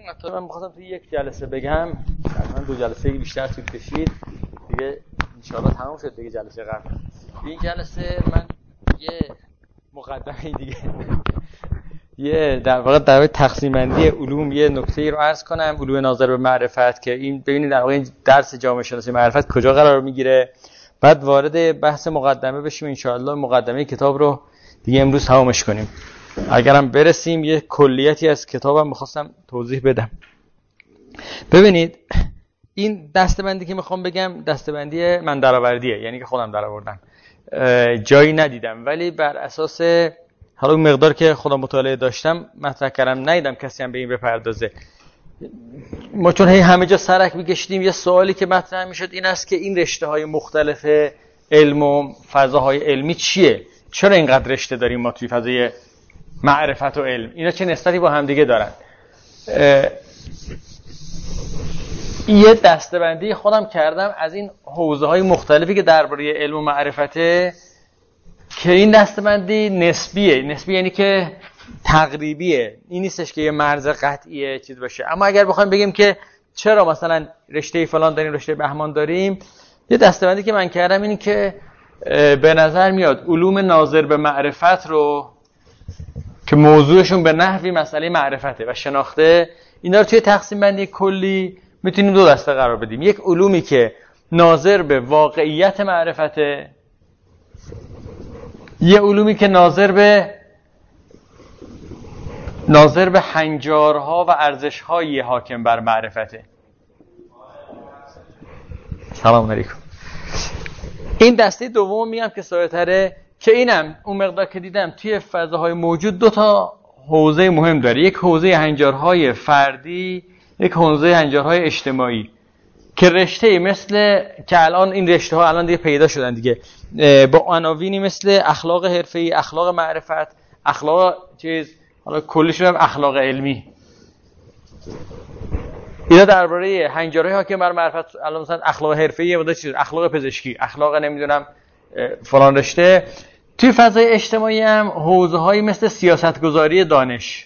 من می‌خواستم توی یک جلسه بگم، من 2 جلسه بیشتر طول کشید دیگه، انشاءالله تمام شد دیگه. جلسه قبل این جلسه من یه مقدمه دیگه یه در واقع در تقسیم بندی علوم یه نکته‌ای رو عرض کنم، علوم ناظر به معرفت، که این ببینید در واقع این درس جامعه شناسی معرفت کجا قرار میگیره، بعد وارد بحث مقدمه بشیم. انشاءالله مقدمه کتاب رو دیگه امروز تمامش کنیم. اگرم برسیم یه کلیتی از کتابم می‌خواستم توضیح بدم. ببینید این دسته‌بندی که میخوام بگم دسته‌بندی من درآوردیه، یعنی که خودم درآوردم، جایی ندیدم، ولی بر اساس حالا اون مقدار که خودم مطالعه داشتم مطرح کردم، ندیدم کسی هم به این بپردازه. ما چون همه جا سرک می‌کشیدیم، یه سوالی که مطرح میشد این است که این رشته‌های مختلف علم و فضاهای علمی چیه؟ چرا اینقدر رشته داریم ما توی فضای معرفت و علم؟ اینا چه نسبتی با هم دیگه دارن؟ یه دسته‌بندی خودم کردم از این حوزه‌های مختلفی که درباره علم و معرفته، که این دسته‌بندی نسبیه. نسبی یعنی که تقریبیه، این نیستش که یه مرز قطعیه چیز باشه. اما اگر بخوایم بگیم که چرا مثلا رشته فلان داریم رشته بهمان داریم، یه دسته‌بندی که من کردم این که به نظر میاد علوم ناظر به معرفت رو که موضوعشون به نحوی مسئله معرفته و شناخته، اینا رو توی تقسیم بندی کلی میتونیم 2 دسته قرار بدیم. یک علومی که ناظر به واقعیت معرفته، یه علومی که ناظر به هنجارها و ارزش‌های حاکم بر معرفته. سلام علیکم. این دسته دوم میگم که سایه‌تره، که اینم اون مقدار که دیدم توی فضاهای موجود 2 تا حوزه مهم داره. یک حوزه هنجارهای فردی، یک حوزه هنجارهای اجتماعی، که رشته مثل که الان این رشته ها الان دیگه پیدا شدن دیگه، با عناوینی مثل اخلاق حرفه‌ای، اخلاق معرفت، اخلاق چیز، حالا کلیش رو اخلاق علمی. اینا درباره هنجارهای حاکم بر معرفت، الان مثلا اخلاق حرفه‌ای بوده، چیز اخلاق پزشکی، اخلاق نمیدونم فلان رشته. توی فضای اجتماعی هم حوزه‌هایی مثل سیاستگذاری دانش،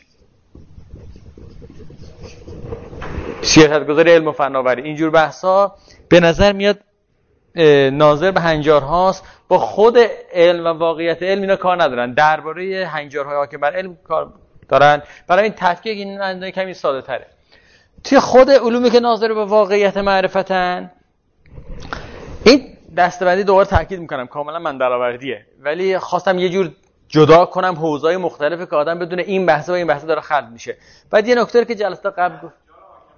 سیاستگذاری علم و فناوری، اینجور بحثا به نظر میاد ناظر به هنجارهاست. با خود علم و واقعیت علم اینا کار ندارن، درباره هنجارهای حاکم بر علم کار دارن. برای این تفکیک این اندازه کمی ساده تره. توی خود علومی که ناظر به واقعیت معرفتن، این دسته‌بندی دوباره تاکید میکنم کاملا من درآوردیه، ولی خواستم یه جور جدا کنم حوزه‌های مختلفی که آدم بدونه این بحث و این بحث داره خلط میشه. بعد یه نکته که جلسه قبل گفت،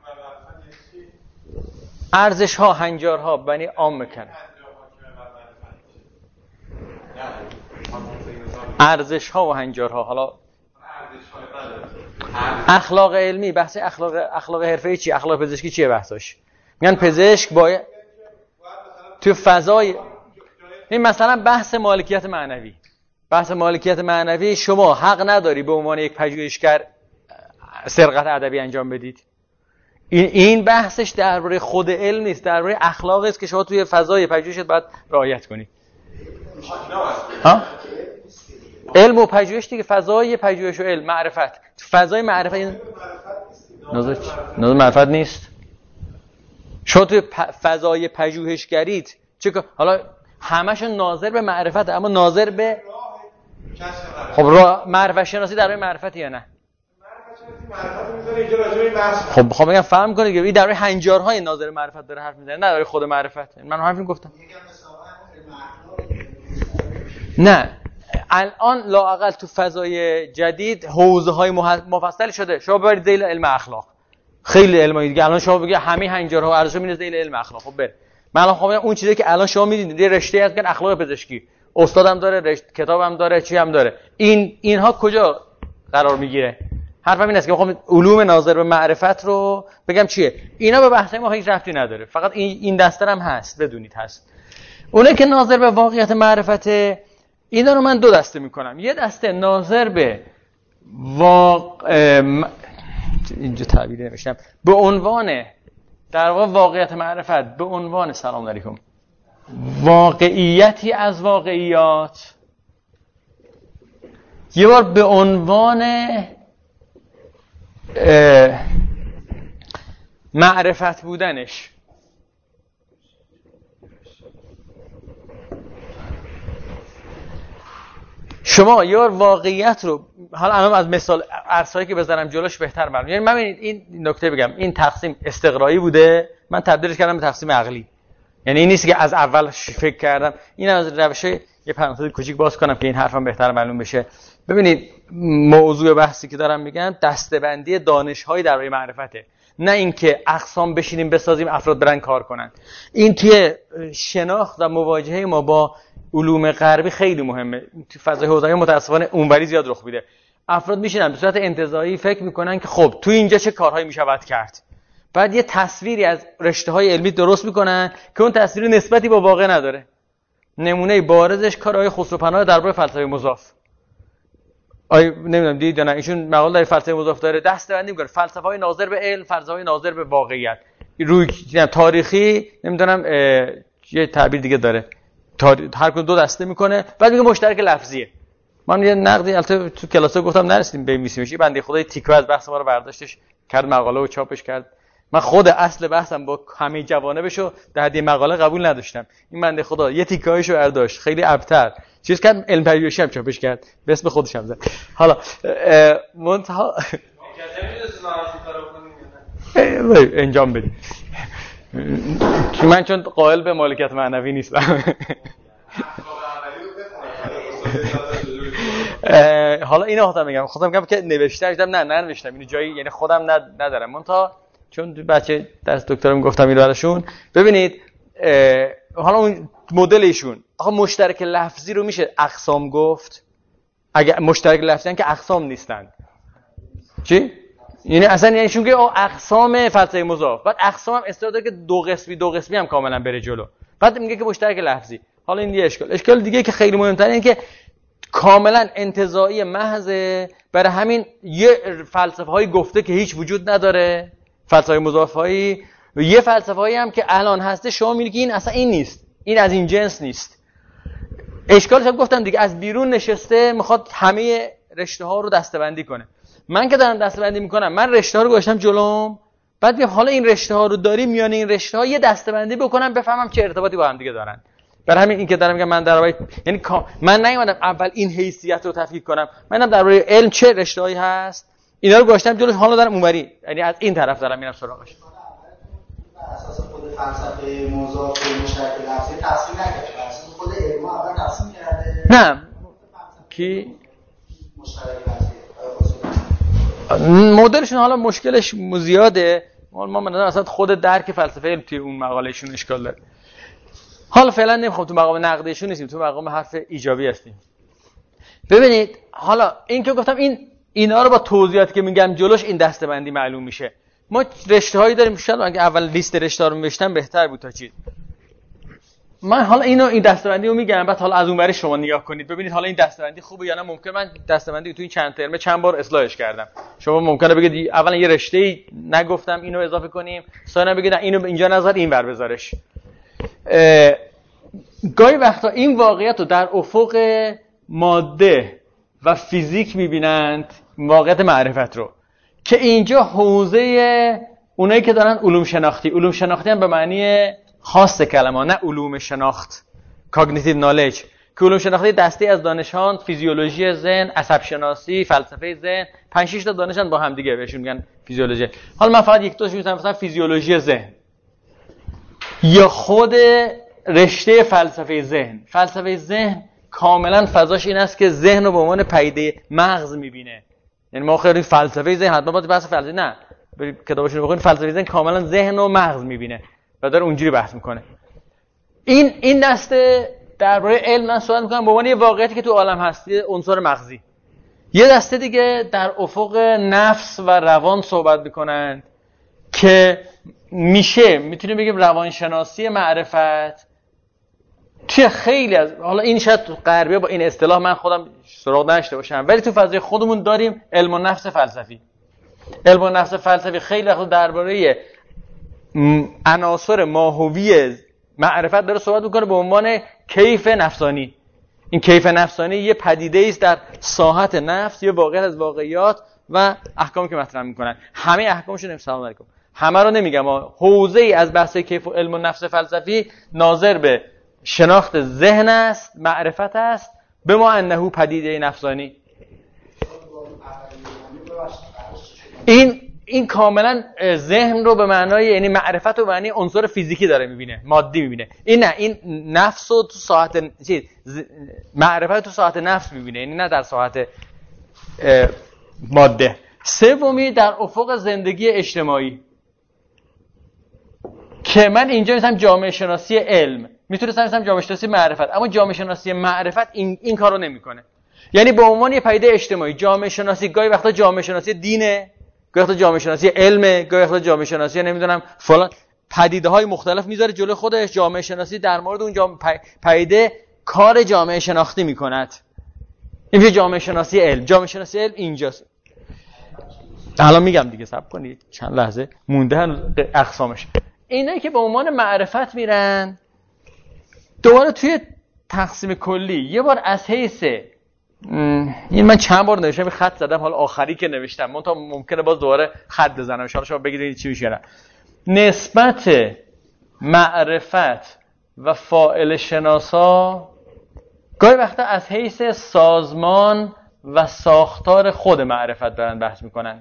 ارزش ها، هنجارها بنی عام میکنه. ارزش ها و هنجارها، حالا اخلاق علمی، بحث اخلاق حرفه‌ای چی، اخلاق پزشکی چیه بحثش؟ میگن پزشک باید تو فضای این مثلا بحث مالکیت معنوی. بحث مالکیت معنوی شما حق نداری به عنوان یک پژوهشگر سرقت ادبی انجام بدید. این بحثش درباره خود علم نیست، درباره اخلاقی است که شما توی فضای پژوهشت باید رعایت کنید. علم و پژوهش دیگه، فضای پژوهش و علم، معرفت، فضای معرفت ناظر معرفت نیست. شما توی فضای پژوهشگریت چه حالا همشون ناظر به معرفت، اما ناظر به خب معرفت شناسی درباره معرفت یا نه؟ خب میگم فهم کنید که این درباره هنجارهای ناظر معرفت داره حرف میزنه، نه درباره خود معرفت. من حرفی گفتم نه. الان لااقل تو فضای جدید حوزه‌های مفصل شده. شما ببرید ذیل علم اخلاق، خیلی علمی دیگه. الان شما بگید همه هنجارها و ارزش‌ها میاد ذیل علم اخلاق. خب بره، من الان خب اون چیزی که الان شما میدونید یه رشته هست که اخلاق پزشکی، استادم داره، کتابم داره، چی هم داره، اینها کجا قرار میگیره؟ حرفم این است که میخوام علوم ناظر به معرفت رو بگم چیه. اینا به بحث ما هیچ ربطی نداره، فقط این دسته هم هست، بدونید هست. اونه که ناظر به واقعیت معرفته، اینا رو من 2 دسته میکنم. یه دسته ناظر به اینجا تعبیر نمیشم، به عنوان در واقع واقعیت معرفت، به عنوان سلام علیکم واقعیتی از واقعیات، یه بار به عنوان معرفت بودنش. شما یا واقعیت رو، حالا الان از مثال عرصه‌ای که بزنم جلوش بهتر معلومه. یعنی من ببینید این نکته بگم، این تقسیم استقرایی بوده، من تبدیلش کردم به تقسیم عقلی. یعنی این نیست که از اول فکر کردم. این از روشه یه پرانتز کوچیک باز کنم که این حرفم بهتر معلوم بشه. ببینید موضوع بحثی که دارم میگم دسته‌بندی دانش‌های درباره معرفته، نه اینکه اقسام بشینیم بسازیم افراد برن کار کنن. این توی شناخت و مواجهه ما با علوم غربی خیلی مهمه. تو فضای حوزه‌ای متأسفانه اونوری زیاد رخ میده. افراد میشینن به صورت انتزاعی فکر میکنن که خب تو اینجا چه کارهایی میشود کرد، بعد یه تصویری از رشته‌های علمی درست میکنن که اون تصویر نسبتی با واقع نداره. نمونه بارزش کار آقای خسروپناه درباره فلسفه مضاف. نمیدونم دید یا نه، ایشون مقاله در فلسفه مضاف داره، دسته‌بندی می‌کنه فلسفه‌های ناظر به علم، فلسفه‌های ناظر به واقعیت، روی تاریخی، نمیدونم یه تعبیر دیگه داره، هر کدوم دو دسته میکنه. بعد میگه مشترک لفظیه. من یه نقدی البته تو کلاسا گفتم نرسیدیم بنویسیمش، بنده خدای تیکه از بحث ما رو برداشتش کرد مقاله و چاپش کرد. من خود اصل بحثم با همه جوانبشو در حد مقاله قبول نداشتم. این بنده خدا یه تیکه‌ایشو برداشت، خیلی ابتر چیز کرد، علم پژوهشی هم چاپش کرد، به اسم خودش هم زد. حالا منتها انجام بدیم. من چون قائل به مالکیت معنوی نیستم. حالا اینو خودم میگم که نوشته دیدم، نه ننوشتم اینو جایی، یعنی خودم ندارم. منتها چون بچه درس دکترم گفتم اینو براشون ببینید. حالا اون مدل ایشون آخه مشترک لفظی رو میشه اقسام گفت؟ اگه مشترک لفظی که اقسام نیستن چی؟ یعنی اصلا یعنی چون که اقسام فلسفه مضاف، بعد اقسام هم استعداد داره که دو قسمی هم کاملا بره جلو، بعد میگه که مشترک لفظی. حالا این یه اشکال دیگه که خیلی مهمتره اینه که کاملا انتزاعی محضه. برای همین یه فلسفه های گفته که هیچ وجود نداره، فلسفه مضافایی، و یه فلسفه هایی هم که الان هسته شما میگید این اصلا این نیست، این از این جنس نیست. اشکالش هم گفتم دیگه، از بیرون نشسته میخواد همه رشته ها رو دسته‌بندی کنه. من که دارم دسته‌بندی میکنم، من رشته ها رو گذاشتم جلوم، بعد میگم حالا این رشته ها رو داریم، میان این رشته ها یه دسته‌بندی بکنم بفهمم چه ارتباطی با هم دیگه دارن. برای همین این که دارم میگم من درباره، یعنی من نیومدم اول این حیثیت رو تفکیک کنم، منم درباره علم چه رشته‌هایی هست اینا رو گذاشتم جلوش، حالا دارم اونوری، یعنی از این طرف دارم میرم سراغش. اساس خود فلسفه مضاف و مشترک لفظی تصمیم نگرفته، اساس خود علم اول تصمیم کرده. نه کی مشترک لفظی مدلشون حالا مشکلش زیاده. ما من اصلا خود درک فلسفه علم توی اون مقالهشون اشکال داره. حالا فعلا نمیخوام تو مقام نقدشون نیستیم، تو مقام حرف ایجابی هستیم. ببینید حالا این که گفتم اینا رو با توضیحاتی که میگم جلوش این دسته‌بندی معلوم میشه. ما رشته‌هایی داریم، شاید اگه اول لیست رشته‌ها رو می‌نوشتم بهتر بود تا چیز. من حالا این دسته‌بندی رو میگم، بعد حالا از اون ور شما نگاه کنید ببینید حالا این دسته‌بندی خوبه یا نه. ممکن من دسته‌بندی تو این چند ترم چند بار اصلاحش کردم. شما ممکنه بگید اولا یه رشته‌ای نگفتم اینو اضافه کنیم، ثانیا بگید اینو اینجا نذار اینور بذارش. گاهی وقتا این واقعیت رو در افق ماده و فیزیک می‌بینند، واقعیت معرفت رو، که اینجا حوزه اونایی که دارن علوم شناختی هم به معنی خاص کلمه، نه علوم شناخت cognitive knowledge، که علوم شناختی دسته از دانشان فیزیولوژی ذهن، عصب شناسی، فلسفه ذهن، 5-6 تا دانشان با هم دیگه بهشون میگن فیزیولوژی. حالا من فقط یک تاشون مثلا فیزیولوژی ذهن یا خود رشته فلسفه ذهن. فلسفه ذهن کاملا فضاش این است که ذهن رو به عنوان پدیده مغز میبینه. یعنی ما خیلی فلسفه ذهن حتما باید بحث فلسفه، نه برید کتاباشون رو بخونید، فلسفه ذهن کاملا ذهن و مغز میبینه و داره اونجوری بحث میکنه. این دسته درباره علم من صحبت میکنم به عنوان یه واقعیتی که تو عالم هست، یه عنصر مغزی. یه دسته دیگه در افق نفس و روان صحبت میکنن که میتونیم بگیم روانشناسی معرفت. توی خیلی از، حالا این شاید تو غربی‌ها با این اصطلاح من خودم سراغ نداشته باشم، ولی تو فضای خودمون داریم علم النفس فلسفی. علم النفس فلسفی خیلی وقت درباره عناصر ماهوی معرفت داره صحبت میکنه به عنوان کیف نفسانی. این کیف نفسانی یه پدیده است در ساحت نفس، یه واقعیت از واقعیات و احکامی که مطرح میکنن. همه احکامشون سلام علیکم، همه رو نمیگم، حوزه ای از بحث کیف و علم و نفس فلسفی ناظر به شناخت ذهن است، معرفت است، به ما انه پدیده نفسانی. این کاملا ذهن رو به معنای، یعنی معرفت رو به معنی عنصر فیزیکی داره میبینه، مادی میبینه. این نه، این نفس رو تو ساحت معرفت تو ساحت نفس میبینه، یعنی نه در ساحت ماده. سومی در افق زندگی اجتماعی که من اینجا مثلا جامعه شناسی علم میتونستم مثلا جامعه شناسی معرفت، اما جامعه شناسی معرفت این کارو نمیکنه. یعنی به عنوان یه پدیده اجتماعی جامعه شناسی گاهی وقتا جامعه شناسی دینه، گاهی وقتا جامعه شناسی علمه، گاهی وقتا جامعه شناسی نمیدونم فلان پدیده‌های مختلف میذاره جلوی خودش. جامعه شناسی در مورد اون پدیده کار جامعه شناختی میکند. این میشه جامعه شناسی علم. جامعه شناسی علم اینجاست. الان میگم دیگه، صبر کنید چند لحظه مونده هنوز اقسامش. اینایی که به عنوان معرفت میرن دوباره توی تقسیم کلی یه بار از حیث این من چند بار نوشتم، خط زدم، حالا آخری که نوشتم ممکنه باز دوباره خط بزنم، ان شاءالله شما بگید چی میشه. نسبت معرفت و فاعل شناسا گاهی وقتا از حیث سازمان و ساختار خود معرفت دارن بحث میکنن.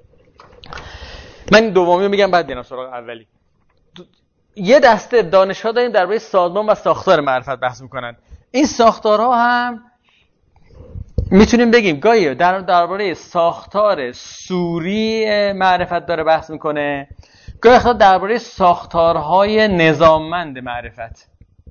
من دومی رو میگم بعد بیام سراغ اولی. یه دسته دانش‌ها داریم درباره سازمان و ساختار معرفت بحث میکنن. این ساختارها هم میتونیم بگیم گاهی درباره ساختار سوری معرفت داره بحث میکنه، گاهی وقتا درباره ساختارهای نظاممند معرفت.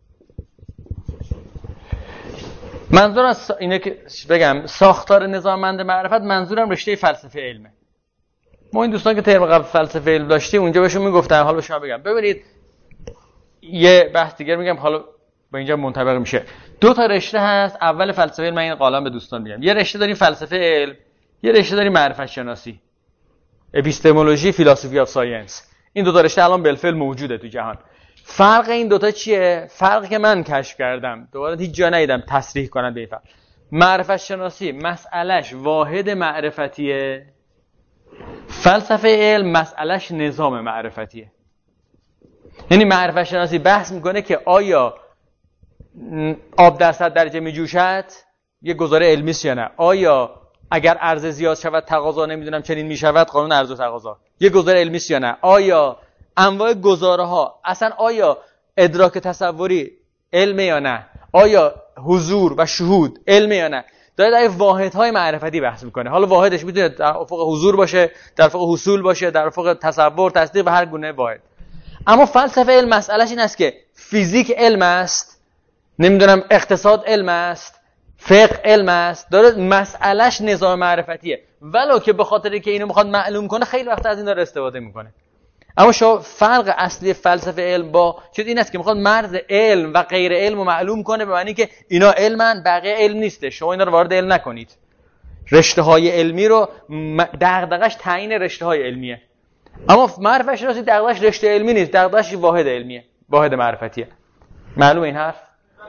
منظور از اینه که بگم ساختار نظاممند معرفت، منظورم رشته فلسفه علمه. ما این دوستان که ترم قبل فلسفه علم داشتیم اونجا بهشون میگفتم، حالا به شما بگم ببینید یه بحث دیگه میگم، حالا با اینجا منطبق میشه. دو تا رشته هست. اول فلسفه علم، من این قالم به دوستان میگم، یه رشته داریم فلسفه علم، یه رشته داریم معرفت شناسی، اپیستمولوژی، فیلسوفی آف ساینس. این دو تا رشته الان بالفعل موجوده تو جهان. فرق این دوتا چیه؟ فرقی که من کشف کردم دوباره هیچ جا ندیدم تصریح کنن به این فرق. معرفت شناسی مسئلهش واحد معرفتیه، فلسفه علم مسئلهش نظام معرفتیه. یعنی معرفت شناسی بحث میکنه که آیا آب در 100 درجه میجوشد یه گزاره علمی است یا نه، آیا اگر عرضه زیاد شود تقاضا نمیدونم چنین میشود، قانون عرضه و تقاضا یه گزاره علمی است یا نه، آیا انواع گزاره ها اصلا آیا ادراک تصوری علمه یا نه، آیا حضور و شهود علمه یا نه. داره در واحدهای معرفتی بحث میکنه. حالا واحدش میتونه در افق حضور باشه، در افق حصول باشه، در افق تصور، تصدیق و هر گونه واحد. اما فلسفه علم مسئلهش این است که فیزیک علم است، نمیدونم اقتصاد علم است، فقه علم است. داره مسئلهش نظام معرفتیه، ولو که به خاطر که اینو میخواد معلوم کنه خیلی وقت از این داره استفاده میکنه. اما شما فرق اصلی فلسفه علم با چیز این است که میخواد مرز علم و غیر علم رو معلوم کنه، به معنی که اینا علمن بقیه علم نیسته، شما اینا رو وارد علم نکنید. رشته های علمی رو دغدغش تعیین رشته های علمیه، اما معرفت شناسی دغدغش رشته علمی نیست، دغدغش واحد علمیه، واحد معرفتیه. معلومه این حرف؟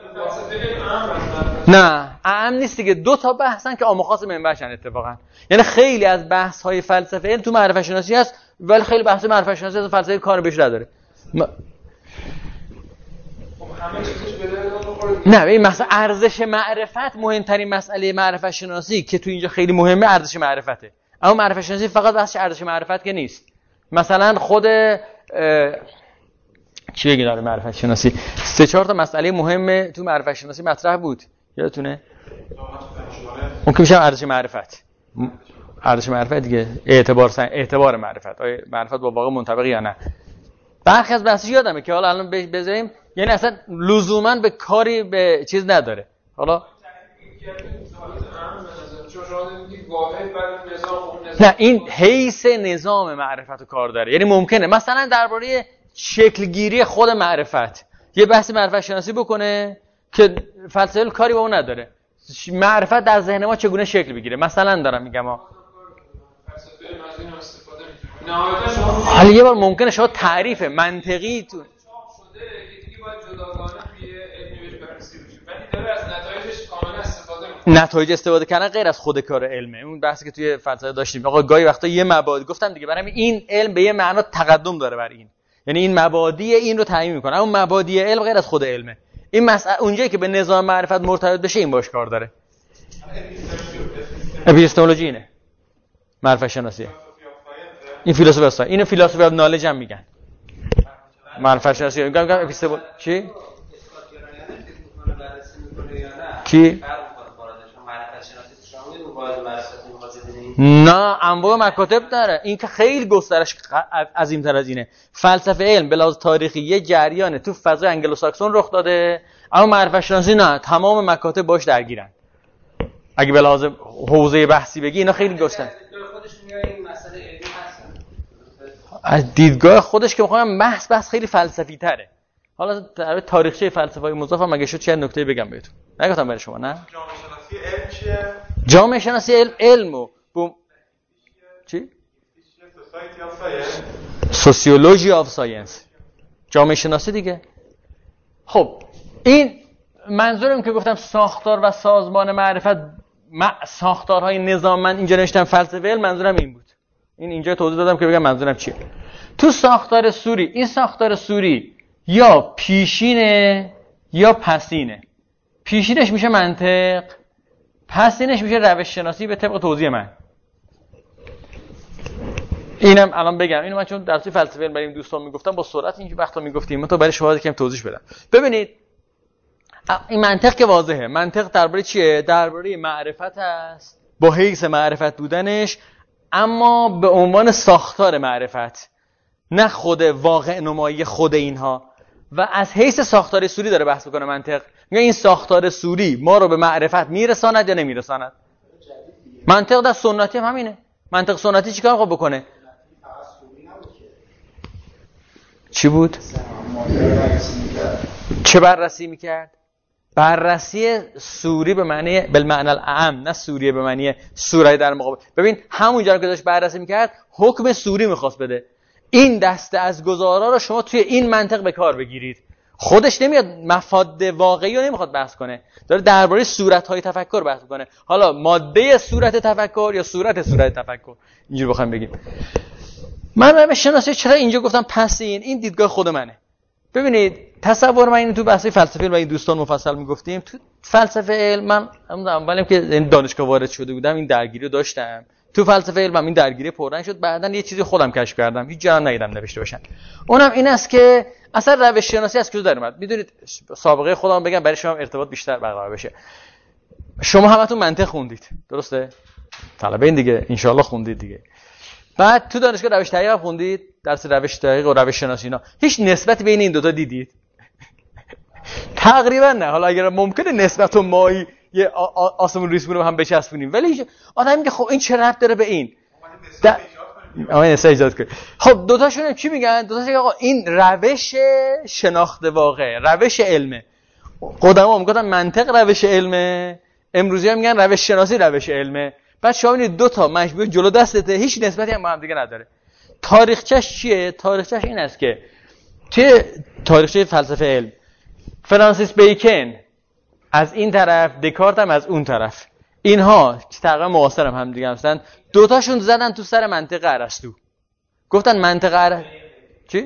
نه اهم نیست دیگه. دو تا بحثن که آموخاص منبعشن اتفاقا. یعنی خیلی از بحث های فلسفه علم تو معرفت شناسی هست، ولی خیلی بحث معرفت شناسی از فلسفه کار بهش نداره. نه این مثلا ارزش معرفت مهمترین مسئله معرفت شناسی که تو اینجا خیلی مهمه ارزش معرفته. اما معرفت شناسی فقط بحث ارزش معرفت که نیست. مثلا خود چی بگی داره معرفت شناسی 3-4 تا مسئله مهمه تو معرفت شناسی مطرح بود، یادتونه؟ اون که میشه ارزش معرفت. ارزش معرفت دیگه، اعتبار معرفت، آیا معرفت با واقع منطبقه یا نه. برخی از بحثش یادمه که حالا الان بذاریم، یعنی اصلا لزوما به کاری به چیز نداره. حالا نه این حیث نظام معرفت و کار داره. یعنی ممکنه مثلا درباره شکلگیری خود معرفت یه بحثی معرفت شناسی بکنه که فلسفه کاری با اون نداره. معرفت در ذهن ما چگونه شکل بگیره، مثلا دارم میگم حالا یه بار ممکنه شما تعریف منطقی تو نتایج استفاده کردن غیر از خود کار علمه. اون بحثی که توی فلسفه داشتیم، آقا گاهی وقتا یه مبادی گفتم دیگه، برای این علم به یه معنا تقدم داره بر این، یعنی این مبادی این رو تعیین میکنه، اون مبادی علم غیر از خود علمه. این مسئله اونجایی که به نظام معرفت مرتبط بشه این باش کار داره. اپیستمولوژی اینه، معرفت شناسی. این فیلسوفی هست، اینو فیلسوفی اف نالج هم میگن. معرفت شناسی میگن اپیستمول چی؟ چی؟ نه، انواع مکاتب داره. این که خیلی گسترش عظیم‌تر از اینه. فلسفه علم به لحاظ تاریخی یه جریانه تو فضای انگلوساکسون رخ داده، اما معرفت شناسی نه، تمام مکاتب باش درگیرن. اگه به لحاظ حوزه بحثی بگی اینا خیلی گسترده. از دیدگاه خودش که میخوام بحث خیلی فلسفی تره. حالا در تاریخچه فلسفه‌های مضاف هم اگه شد چه نکته بگم بهتون. نگفتم برای شما نه؟ جامعه شناسی علم چیه؟ جامعه شناسی علمو چی؟ سوسیولوژی آف ساینس. جامعه شناسی دیگه. خب این منظورم که گفتم ساختار و سازمان معرفت، ساختارهای نظام، من اینجا نوشتم فلسفه علم، منظورم این بود. اینجا توضیح دادم که بگم منظورم چیه. تو ساختار سوری، این ساختار سوری یا پیشینه یا پسینه. پیشینش میشه منطق، پسینش میشه روش شناسی به طبق توضیح من. اینم الان بگم، اینو من چون درسی فلسفه علم برای دوستان میگفتم با سرعت اینجوری وقتا میگفتیم، من تو برای شواهد کم توضیح بدم. ببینید این منطق که واضحه. منطق درباره چیه؟ درباره معرفت است، با حیث معرفت بودنش، اما به عنوان ساختار معرفت، نه خود واقع نمایی خود اینها. و از حیث ساختار سوری داره بحث میکنه منطق. میگه این ساختار سوری ما رو به معرفت میرساند یا نمیرساند. منطق در سنتی هم همینه. منطق سنتی چیکار خوب بکنه؟ چی بود؟ چه بررسی میکرد؟ بررسی سوری به معنی بالمعنی الاعم، نه سوری به معنی سوره در مقابل. ببین همونجا که داشت بررسی میکرد حکم سوری میخواست بده. این دسته از گزارا رو شما توی این منطق به کار بگیرید. خودش نمیاد مفاد واقعی رو نمیخواد بحث کنه، داره درباره صورت‌های تفکر بحث کنه. حالا ماده صورت تفکر یا صورت تفکر، اینجوری بخوام بگیم. من به شناسی چرا اینجا گفتم پسین، این دیدگاه خود منه. ببینید تصور من اینو تو بحث فلسفه علم و این دوستان مفصل میگفتیم. تو فلسفه علم من اولم که این دانشگاه وارد شده بودم این درگیری رو داشتم. تو فلسفه علم این درگیری پررنگ شد. بعداً یه چیزی خودم کشف کردم، هیچ جا ندیدم نوشته باشن. اونم این است که اصلا روش شناسی از کجا در اومد. میدونید سابقه خودم بگم برای شما ارتباط بیشتر برقرار بشه. شما همتون منطق خوندید، درسته؟ طلبه این دیگه ان شاءالله خوندید دیگه. بعد تو دانشگاه روش تحقیق خوندید، درس روش تحقیق و روش شناسی اینا. هیچ نسبتی بین این دو تا دیدید؟ تقریبا نه. حالا اگر ممکنه نسبت و مایی یه آسمون ریسمون رو هم بچسبونیم، ولی آدم میگه خب این چه ربط داره به این؟ نسبت ایجاد کنید. خب دو تاشون چی میگن؟ دو تاش آقا این روش شناخت واقع، روش علمه. قدما میگفتن منطق روش علمه، امروزی‌ها میگن روش شناسی روش علمه. بعد شما ببینید دو تا مشابه جلو دستته، هیچ نسبتی هم با هم دیگه نداره. تاریخچه‌اش چیه؟ تاریخچه‌اش این است که توی تاریخچه فلسفه علم فرانسیس بیکن از این طرف، دکارت هم از اون طرف، اینها که تقریبا معاصر هم دیگه هستن، دو تاشون زدن تو سر منطق ارسطو. گفتن منطق چی؟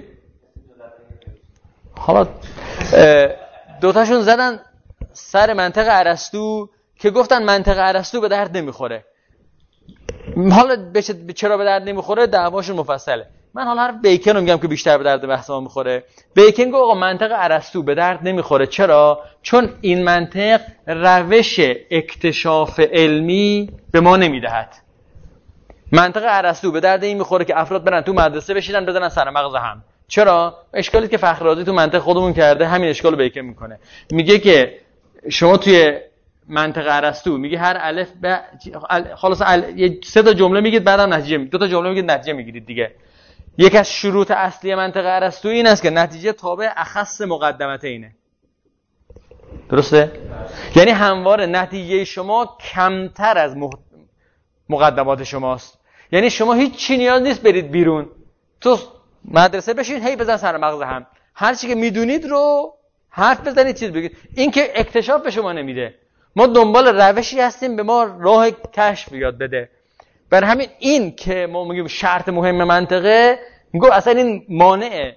حالا دو تاشون زدن سر منطق ارسطو که گفتن منطق ارسطو به درد نمیخوره. حالا چرا به درد نمیخوره دعواشون مفصله. من حالا حرف بیکن رو میگم که بیشتر به درد بحث ما میخوره. بیکن گفت آقا منطق ارسطو به درد نمیخوره. چرا؟ چون این منطق روش اکتشاف علمی به ما نمیدهد. منطق ارسطو به درد این میخوره که افراد برن تو مدرسه بشینن بزنن سر مغز هم. چرا؟ اشکالی که فخررازی تو منطق خودمون کرده همین اشکالو بیکن میکنه. میگه که شما توی منطق ارسطو میگه هر الف به خلاص سه تا جمله میگید بعدم نتیجه میگید، دو تا جمله میگید نتیجه میگیرید دیگه. یک از شروط اصلی منطق ارسطو این است که نتیجه تابع اخص مقدمته اینه. درسته؟ یعنی همواره نتیجه شما کمتر از مقدمات شماست. یعنی شما هیچ چی نیاز نیست برید بیرون، تو مدرسه بشین هی بزن سر مغز هم، هر چی که میدونید رو حرف بزنید چیز بگید. این که اکتشاف به شما نمیده. ما دنبال روشی هستیم به ما راه کشف یاد بده. برای همین این که ما میگیم شرط مهم منطقه، میگم اصلا این مانع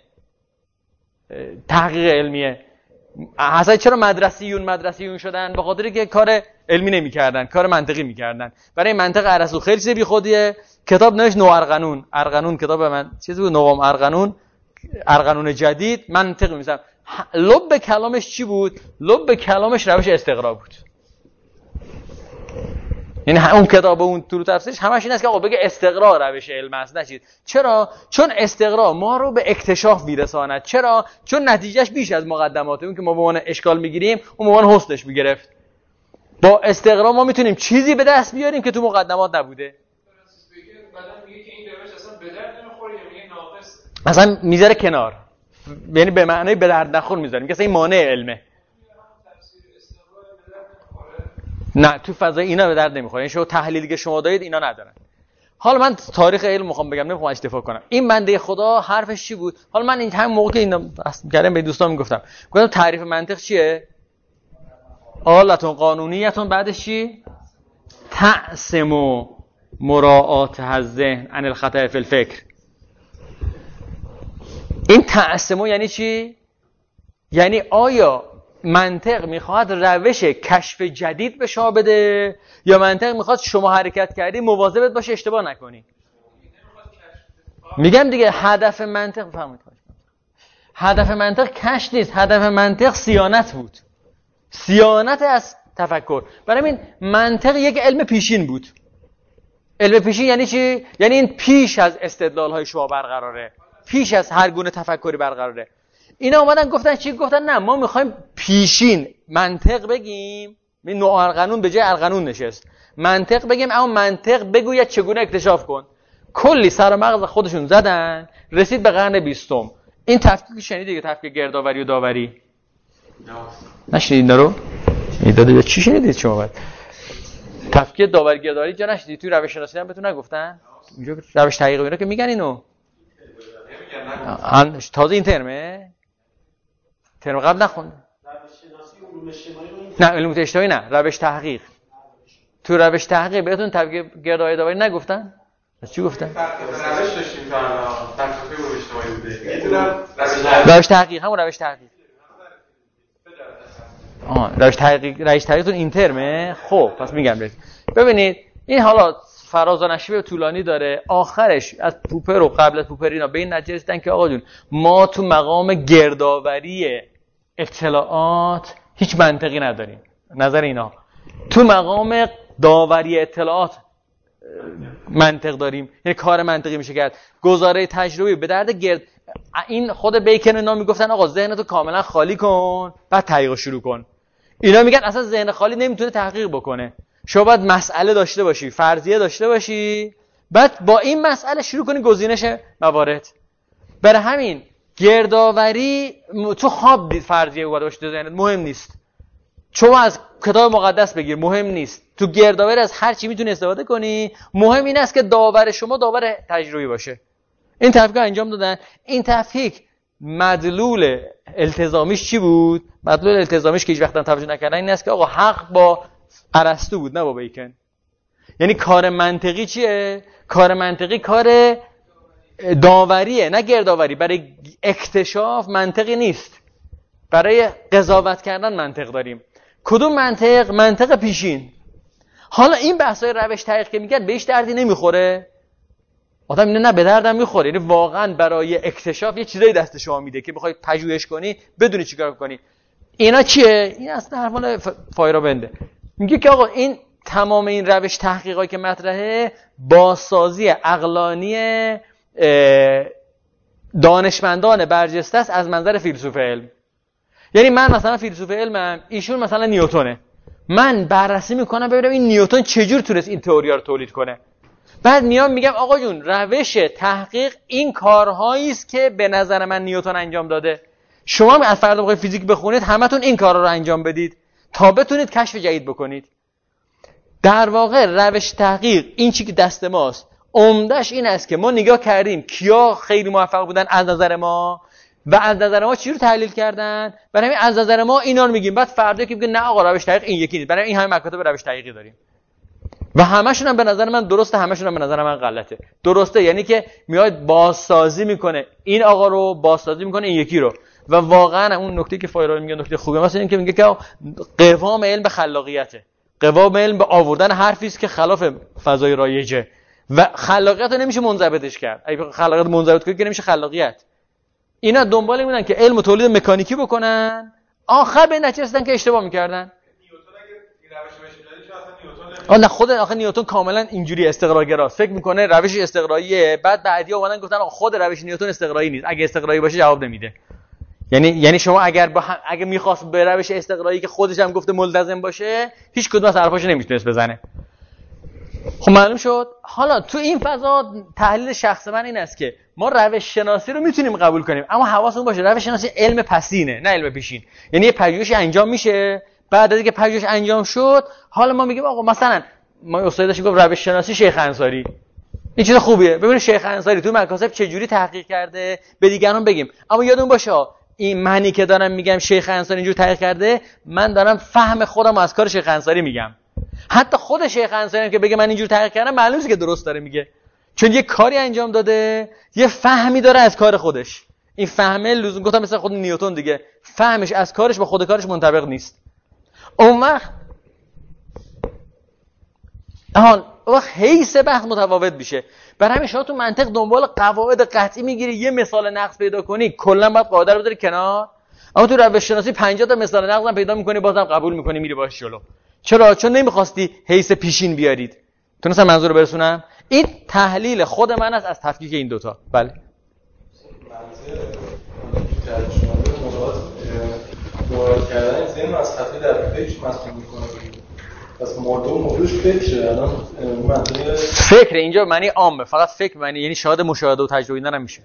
تحقیق علمیه. اصلا چرا مدرسیون شدن؟ به خاطر که کار علمی نمی‌کردن، کار منطقی می‌کردن. برای منطق ارسطو خیلی چیز بیخودیه. کتاب نوشت ارقنون کتاب من چیزی بود، نوام ارقنون جدید منطق می‌نویسم. لب کلامش چی بود؟ لب کلامش روش استقرا بود. یعنی اون کتاب اون طول تفسیرش همش این است که آقا بگه استقرا روش علم است، نشید. چرا؟ چون استقرا ما رو به اکتشاف میرساند. چرا؟ چون نتیجهش بیش از مقدماته. اون که ما به عنوان اشکال میگیریم، اون به عنوان حسنش میگرفت. با استقرا ما میتونیم چیزی به دست بیاریم که تو مقدمات نبوده. بعدن میگه که این روش اصلا به درد نمیخوره یا میگه ناقص. اصلا میذاره کنار. یعنی به معنای به درد نخور میذاره. میگه اصلا این مانع علمه. نه تو فضای اینا به درد نمیخوره. این شو تحلیلی که شما دارید اینا ندارن. حالا من تاریخ علم میخوام بگم، نمیخوام اشتباه کنم. این بنده خدا حرفش چی بود؟ حالا من این همون موقع که اینا کردم به دوستان میگفتم تعریف منطق چیه؟ آلتون قانونیتون، بعدش چی؟ تعصم مراعات الذهن عن الخطأ فی الفکر. این تعصم یعنی چی؟ یعنی آیا منطق میخواد روش کشف جدید به شما بده یا منطق میخواد شما حرکت کردی مواظبت باشه اشتباه نکنی؟ میگم دیگه هدف منطق فهمید. هدف منطق کشف نیست، هدف منطق صیانت بود. صیانت از تفکر. برای این منطق یک علم پیشین بود. علم پیشین یعنی چی؟ یعنی این پیش از استدلال‌های شما برقراره، پیش از هر گونه تفکری برقراره. اینا اومدن گفتن چی؟ گفتن نه ما میخوایم پیشین منطق بگیم. این نوع ارقنون به جای ارقنون نشست. منطق بگیم، اما منطق بگوید چگونه اکتشاف کن. کلی سر و مغز خودشون زدن، رسید به قرن 20. این تفکیک شنیدید دیگه، تفکیک گردآوری و داوری؟ نشنیدید رو؟ ایداد چی شنیدید شما بعد؟ تفکیک داوری گردآوری جا نشنیدید؟ توی روش شناسی هم بهتون نگفتن؟ اینجا روش تحقیق اینا که میگن اینو. تازه این ترمه؟ ترم قبل نخون. روش شناسی علوم اجتماعی نه علوم اجتماعی نه، روش تحقیق. تو روش تحقیق بهتون تفکیک گردآوری داوری نگفتن؟ چی گفتن؟ روش داشتیم تا الان تفکیک علوم اجتماعی بوده. یه دونه روش تحقیق، همون روش تحقیق. روش تحقیقتون این ترمه. خب پس میگم ببینید این حالا فراز و نشیب طولانی داره. آخرش از پوپر و قبل از پوپر اینا به این نتیجه رسیدن که آقا جون ما تو مقام گردآوری اطلاعات هیچ منطقی نداریم. نظر اینا تو مقام داوری اطلاعات منطق داریم، یعنی کار منطقی میشه کرد. گزاره تجربی به درد این خود بیکن اینا میگفتن آقا ذهنتو کاملا خالی کن بعد تحقیق شروع کن. اینا میگن اصلا ذهن خالی نمیتونه تحقیق بکنه. شما باید مسئله داشته باشی، فرضیه داشته باشی، بعد با این مسئله شروع کنی گزینش موارد. برای همین گردآوری تو خواب دید فرضیه اومده باشه تو ذهنت مهم نیست. شما از کتاب مقدس بگیر مهم نیست. تو گردآوری از هر چی میتونی استفاده کنی. مهم این است که داور شما داور تجربی باشه. این تفکیک انجام دادن. این تفکیک مدلول التزامیش چی بود؟ مدلول التزامیش که هیچ وقت توجه نکردن این است که آقا حق با ارسطو بود نه با بیکن. یعنی کار منطقی چیه؟ کار منطقی کار داوریه نه گردآوری. برای اکتشاف منطقی نیست، برای قضاوت کردن منطق داریم. کدوم منطق؟ منطق پیشین. حالا این بحثای روش تحقیق که میگن بهش دردی نمیخوره. آدم اینه نه به دردم میخوره. یعنی واقعا برای اکتشاف یه چیزایی دست شما میده که بخوای پژوهش کنی بدونی چیکار کنی. اینا چیه؟ این اصلا حرفان فایرابنده. میگه که آقا این تمام این روش تحقیقایی که مطرحه بازسازی عقلانی دانشمندان برجسته است از منظر فیلسوف علم. یعنی من مثلا فیلسوف علمم، ایشون مثلا نیوتنه. من بررسی میکنم ببینم این نیوتن چجور تونست این تئوریا رو تولید کنه. بعد میام میگم آقا جون روش تحقیق این کارهایی است که به نظر من نیوتن انجام داده. شما هم از فردا بخواید فیزیک بخونید همتون این کارا رو انجام بدید تا بتونید کشف جدید بکنید. در واقع روش تحقیق این چیزی که دست ماست عمدش این است که ما نگاه کردیم کیا خیلی موفق بودن از نظر ما، و از نظر ما چی رو تحلیل کردن؟ برای همین از نظر ما اینا رو میگیم. بعد فردا که میگه نه آقا روش تحقیق این یکی نیست، برای این همه مکاتب روش تحقیقی داریم و همشون هم به نظر من درسته، همشون هم به نظر من غلطه. درسته یعنی که میاد بازسازی میکنه این آقا رو، بازسازی میکنه این یکی رو. و واقعا اون نکته که فایرال میگه نکته خوبه، مثلا این که میگه که قوام علم به خلاقیته، قوام علم به آوردن حرفی است که خلاف فضای رایجه و خلاقیت رو نمیشه منضبطش کرد. اگه خلاقیت منضبط کنی که نمیشه خلاقیت. اینا دنبال میمونن که علم و تولید مکانیکی بکنن، آخر به نتیجه رسیدن که اشتباه میکردن. نه خود آخه نیوتن کاملا اینجوری استقراگراست، فکر میکنه روش استقراییه. بعد بعدیا اومدن گفتن خود روش نیوتن استقرایی نیست، اگه استقرایی باشه جواب نمیده. یعنی شما اگه میخواست به روش استقرایی که خودش هم گفته ملتزم باشه، هیچ کدوم از حرفاشو نمیتونست بزنه. خب معلوم شد. حالا تو این فضا تحلیل شخص من این است که ما روش شناسی رو میتونیم قبول کنیم، اما حواسمون باشه روش شناسی علم پسینه نه علم پیشین. یعنی یه پژوهشی انجام میشه، بعد از اینکه پژوهش انجام شد حالا ما میگیم آقا مثلا ما استاد داشتیم گفت روش شناسی شیخ انصاری این چیز خوبیه، ببینید شیخ انصاری تو مکاسب چه جوری تحقیق کرده به دیگران بگیم. اما یادون باشه این معنی که دارم میگم شیخ انصاری اینجوری تحقیق کرده، من دارم فهم خودم از کار شیخ انصاری میگم. حتی خود شیخ انصاری که بگه من اینجوری تحقیق کردم معلومه که درست داره میگه، چون یه کاری انجام داده، یه فهمی داره از کار خودش. این فهمه لزوم گفتم مثلا خود نیوتن دیگه، فهمش از کارش با خود کارش منطبق نیست. اون وقت حیث بحث متفاوت میشه. برای همین شما تو منطق دنبال قواعد قطعی میگیری، یه مثال نقض پیدا کنی کلا باید قاعده رو بذاری کنار. اما تو روش شناسی 50 تا مثال نقض هم پیدا میکنی، بازم قبول میکنی، میری باهاش جلو. چرا؟ چون نمیخواستی حیث پیشین بیارید. تونستم منظور رو برسونم؟ این تحلیل خود من است از تفکیک این دوتا. بله مراد کردن ذهن از خطای در فکر مسئول میکنه. پس موضوعش فکره. الان منطقه فکر اینجا معنی عامه، فقط فکر معنی یعنی شاهد مشاهده و تجربه اینا نمیشه.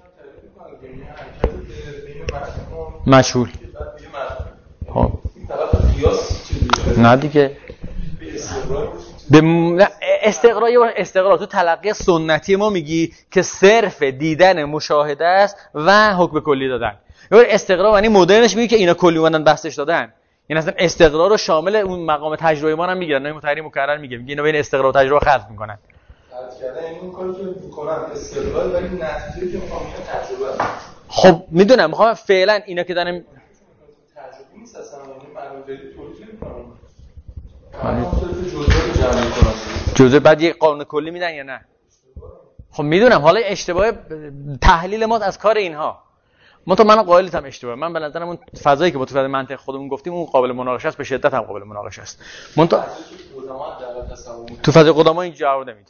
مشهور ها این طرف قیاس چیزی نه دیگه. به استقرا تو تلقی سنتی ما میگی که صرف دیدن مشاهده است و حکم کلی دادن. یا استقرا یعنی مدرنش میگه که اینا کلی اومدن بحثش دادن. یعنی اصلا استقرا رو شامل اون مقام تجربه ما هم میگیرن. نه متحری مکرر میگه اینا بین استقرا و تجربه خلط میکنن. خلط کردن این کاری که میکنن استقرا ولی نتیجه که میخوام تجربه. خب میدونم میخوام فعلا اینا که دارن تجربه نیست اصلا، یعنی معلومه تولید نمیکنن. من جزء جمع میکنم. جزء بعد یه قانون کلی میدن یا نه؟ خب میدونم حالا اشتباه تحلیل ما از کار اینها. من قائلتم اشتباه. من به نظرم اون فضایی که با تو منطق خودمون گفتیم اون قابل مناقشه است، به شدت هم قابل مناقشه است. من تو فضای قدما این جواب نمیده.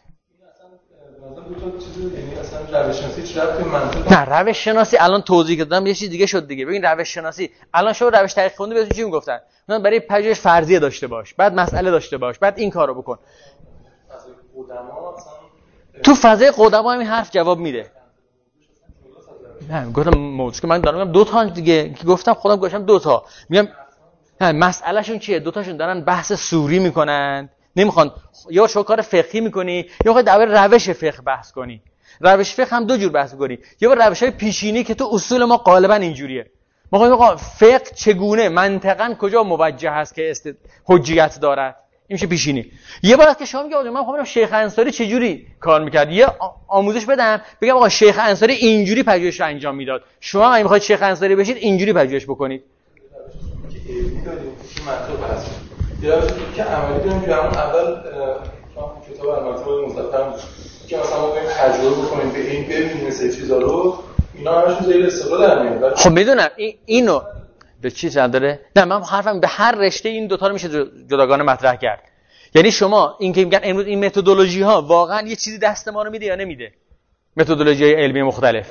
نه روش شناسی الان توضیح دادم یه چیز دیگه شد دیگه. ببین روش شناسی الان شما روش تحقیق خوندی بهتون چی میگفتن؟ مثلا برای پژوهش فرضیه داشته باش، بعد مسئله داشته باش، بعد این کارو بکن. تو فضای قدما همین حرف جواب میده. نه گفتم موضوع که من دارم میگم دو تا دیگه که گفتم خودم گوشم دو تا میگم مسئلهشون چیه؟ دو تاشون دارن بحث سوری میکنن، نمیخوان یا شو کار فقهی میکنی یا میخوای درباره روش فقه بحث کنی. روش فقه هم دو جور بحث میکنی، یا با روش‌های پیشینی که تو اصول ما غالبا اینجوریه. ما میگیم آقا فقه چگونه منطقاً کجا موجه هست که حجیت دارد، این میشه پیشینی. یه بار که شما میگه من میخوام شیخ انصاری چه جوری کار میکرد، یه آموزش بدم بگم آقا شیخ انصاری اینجوری پژوهش رو انجام میداد، شما اگه میخواید شیخ انصاری بشید اینجوری پژوهش بکنید. یه روشی که عملی داریم که همون اول کتاب المطلب مزدفرم که مثلا ما باید تجربه بکنیم به این ببینیم مثل چیزا رو، اینا همشون زیر استقرار در میاد. خب میدونم اینو به چی داره؟ نه من حرفم به هر رشته این دوتا رو میشه جداگانه مطرح کرد. یعنی شما این که میگن امروز این متدولوژی ها واقعا یه چیزی دست ما رو میده یا نمیده؟ متدولوژی های علمی مختلف.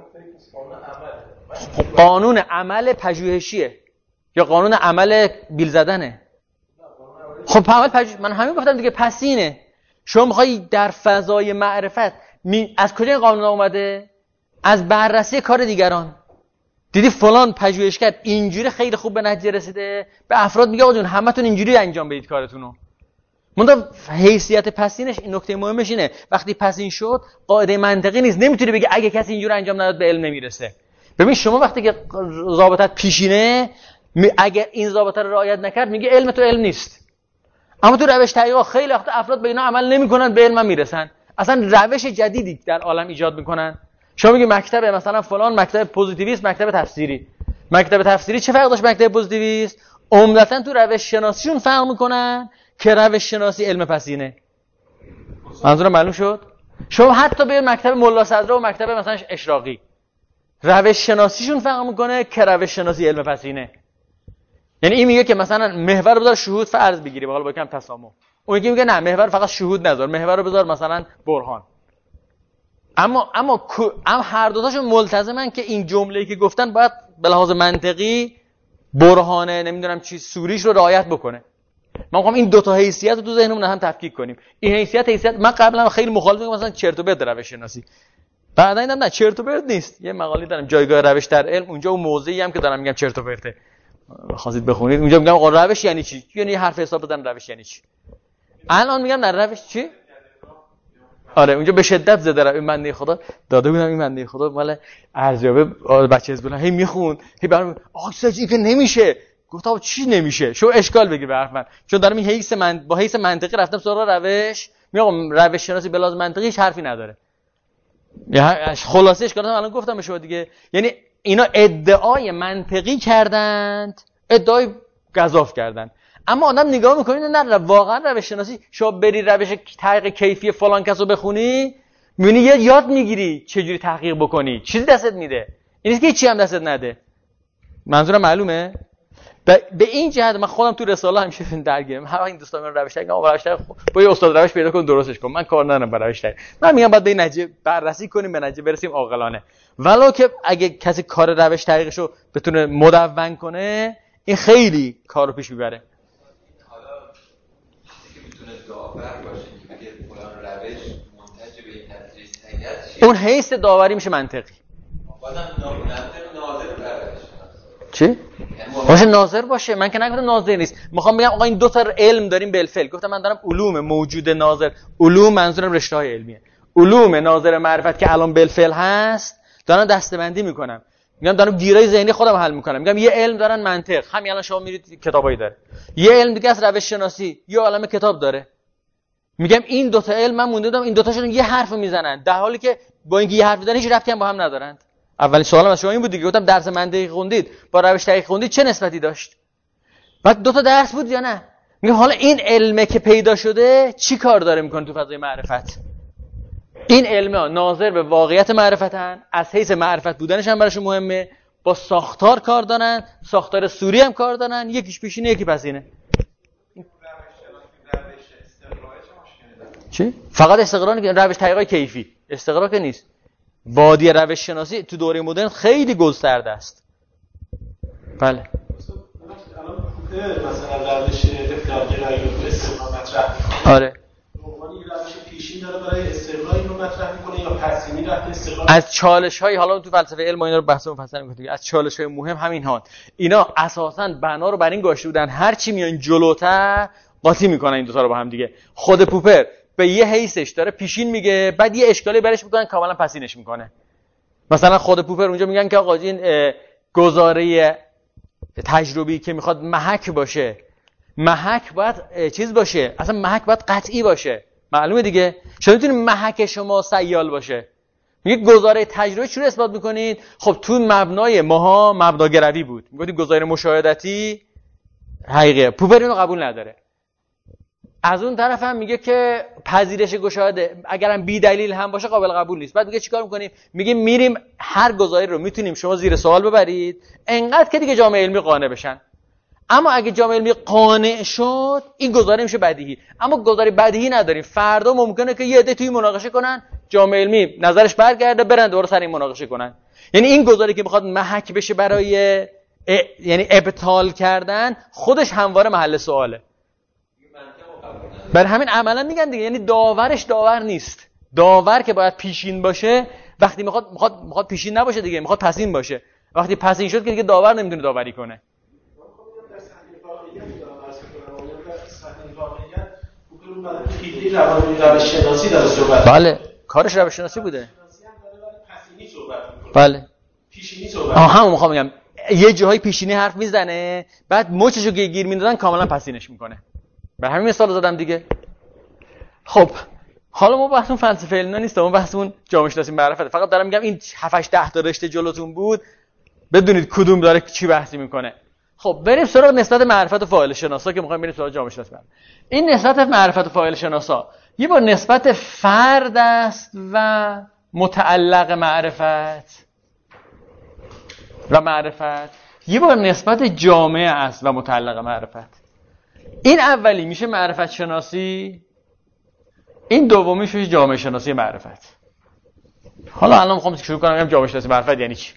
قانون عمل پژوهشیه یا قانون عمل بیل زدنه؟ خب عمل پژوهش من همین گفتم دیگه. پس اینه شما میخوای در فضای معرفت از کجا این قانون اومده؟ از بررسی کار دیگران. دیدی فلان پژوهشگر اینجوری خیلی خوب به نتیجه رسیده، به افراد میگه آقا جون همتون اینجوری انجام بدید کارتونو. منتها حیثیت پسینش این نکته مهمش اینه وقتی پسین شد قاعده منطقی نیست. نمیتونی بگی اگه کسی اینجوری انجام نداد به علم نمیرسه. ببین شما وقتی که ضابطت پیشینه، اگر این ضابطه رو رعایت نکرد میگه علم تو علم نیست. اما تو روش تحقیق خیلی وقت افراد به اینا عمل نمیکنن، به علم میرسن. اصلا روش جدیدی در عالم ایجاد میکنن. شما میگی مکتب مثلا فلان مکتب پوزیتیویست، مکتب تفسیری. مکتب تفسیری چه فرق داشت مکتب پوزیتیویست؟ عمدتاً تو روش شناسیشون فرق میکنن که روش شناسی علم پسینه. منظورم معلوم شد؟ شما حتی به مکتب ملا صدرا و مکتب مثلا اشراقی، روش شناسیشون فرق میکنه که روش شناسی علم پسینه. یعنی این میگه که مثلا محور بذار شهود فرض بگیری، حالا با کم تسامح. اون یکی میگه نه محور فقط شهود نذار، محور رو بذار مثلا برهان. اما هر دو تاشون ملتزمن که این جمله‌ای که گفتن باید به لحاظ منطقی برهانه نمیدونم چی سوریش رو رعایت بکنه. من میخوام این دو تا حیثیت رو تو ذهنمون هم تفکیک کنیم. این حیثیت من قبلا خیلی مخالف بودم مثلا چرت و پرت روش شناسی. بعدا دیدم نه چرت و پرت نیست. یه مقاله دارم جایگاه روش در علم، اونجا اون موضعی هم که دارم میگم چرت و پرته. خواستید بخونید اونجا میگم آقا روش یعنی چی؟ یعنی حرف حساب بزن روش یعنی چی؟ الان میگم نه روش چی؟ آره اونجا به شدت زده رو این بنده خدا داده بودم. این بنده خدا مال ارزیابه بچه حزب الله هی میخوند هی برام آقا سجی که نمیشه. گفتم چی نمیشه؟ شو اشکال بگیر به حرف من، چون دارم این با حیث منطقی رفتم سراغ روش. میگم روش شناسی به لحاظ منطقی هیچ حرفی نداره. یا خلاصه اشکالاتم الان گفتم به شما دیگه. یعنی اینا ادعای منطقی کردند، ادعای گزاف کردند. اما آدم نگاه میکنه نه واقعا روش شناسی شما بری روش تحقیق کیفی فلان کسو بخونی میبینی یاد میگیری چجوری تحقیق بکنی، چیزی دستت میده. این نیست که چی هم دستت نده. منظورم معلومه؟ به این جهت من خودم تو رساله همیشه درگیرم. همه این دوستان من روش تحقیق روش تحقیق با یه استاد روش پیدا کن درستش کن. من کار ندارم با روش تحقیق. من میگم باید به این نتیجه بررسی کنیم، به نتیجه برسیم عاقلانه. ولو که اگه کسی کار روش تحقیقشو بتونه مدون کنه این خیلی کارو پیش میبره. اون حیث داوری میشه منطقی. چی؟ باشه ناظر باشه. من که نگفتم ناظر نیست. میخوام بگم آقا این دو تا علم داریم بالفعل. گفتم من دارم علوم موجود ناظر، علوم منظورم رشته‌های علمیه. علوم ناظر معرفت که الان بالفعل هست دارم دسته‌بندی میکنم. میگم دارم گیرای ذهنی خودم حل میکنم. میگم یه علم دارن منطق، همین الان شما میرید کتابایی داره. یه علم دیگه از روش شناسی، یه عالمه کتاب داره. میگم این دو تا علم من مونده بودم این دو تاشون یه حرف میزنن در حالی که با اینکه یه حرف میزنن هیچ ربطی هم با هم ندارند. اولین سوالم از شما این بود دیگه. گفتم درس منطقی خوندید با روش تحقیق خوندید چه نسبتی داشت؟ بعد دو تا درس بود یا نه؟ میگم حالا این علمه که پیدا شده چی کار داره میکنه تو فضای معرفت؟ این علم‌ها ناظر به واقعیت معرفتن، از حیث معرفت بودنش هم براشون مهمه، با ساختار کار دارن، ساختار سوری هم کار دارن، یکیش پیشینه یکی پسینه. چی؟ فقط استقرار نیست، روش تحقیقات کیفی استقرار که نیست. بادی روش شناسی تو دوره مدرن خیلی گسترده است. بله. مثلا روش افلاقی رو استقرار مطرح می‌کنه. آره. عنوان روش پیشین داره برای استقرار اینو مطرح می‌کنه یا پسینی رفت استقرار؟ از چالش‌های حالا تو فلسفه علم و اینا رو بحث مفصل می‌کنیم. از چالش‌های مهم همین هان. اینا اساساً بنا رو بر این گاشته بودن هر چی میان جلوتر قاطی می‌کنن این دو تا رو با هم دیگه. خود پوپر به یه حیثش داره پیشین میگه، بعد یه اشکالی برش میکنن کاملا پسینش میکنه. مثلا خود پوپر اونجا میگن که آقا این گزاره تجربی که میخواد محک باشه، محک باید چیز باشه، اصلا محک باید قطعی باشه. معلومه دیگه. شما میتونید محک شما سیال باشه. میگه گزاره تجربی چون اثبات میکنید؟ خب تو مبنای ماها مبناگروی بود، میگفتیم گزاره مشاهدتی حقیقیه. پوپر اینو قبول نداره. از اون طرف هم میگه که پذیرش گشاده اگرم بی دلیل هم باشه قابل قبول نیست. بعد میگه چیکار میکنیم؟ میگه میریم هر گزاره رو میتونیم شما زیر سوال ببرید انقدر که دیگه جامعه علمی قانع بشن. اما اگه جامعه علمی قانع شد این گزاره میشه بدیهی. اما گزاره بدیهی نداریم. فردا ممکنه که یه عده توی مناقشه کنن، جامعه علمی نظرش برگرده برن دوباره سر این مناقشه کنن. یعنی این گزاره که میخواد محک بشه برای یعنی ابطال کردن خودش همواره محل سواله. بر همین عملا میگن دیگه. یعنی داورش داور نیست. داور که باید پیشین باشه وقتی میخواد پیشین نباشه دیگه، میخواد پسین باشه. وقتی پسین شد که دیگه داور نمیتونه داوری کنه. بله کارش روش شناسی بوده. بله پیشینی صحبت همون میخوام بگم یه جاهای پیشینی حرف میزنه بعد مچشو که گیر میندازن کاملا پسینش میکنه. برای همین مثال زدم دیگه. خب حالا ما بحثمون فلسفه علمی نیست، ما بحثمون جامعه شناسی معرفت. فقط دارم میگم این 7 8 تا رشته جلوتون بود بدونید کدوم داره چی بحثی میکنه. خب بریم سراغ نسبت معرفت و فاعل شناسا که میخوایم بریم سراغ جامعه شناسی. این نسبت معرفت و فاعل شناسا یه بار نسبت فرد است و متعلق معرفت و معرفت، یه بار نسبت جامعه است و متعلق معرفت. این اولی میشه معرفت شناسی، این دومی میشه جامعه شناسی معرفت. حالا الان میخوام شروع کنم بگم جامعه شناسی معرفت یعنی چی.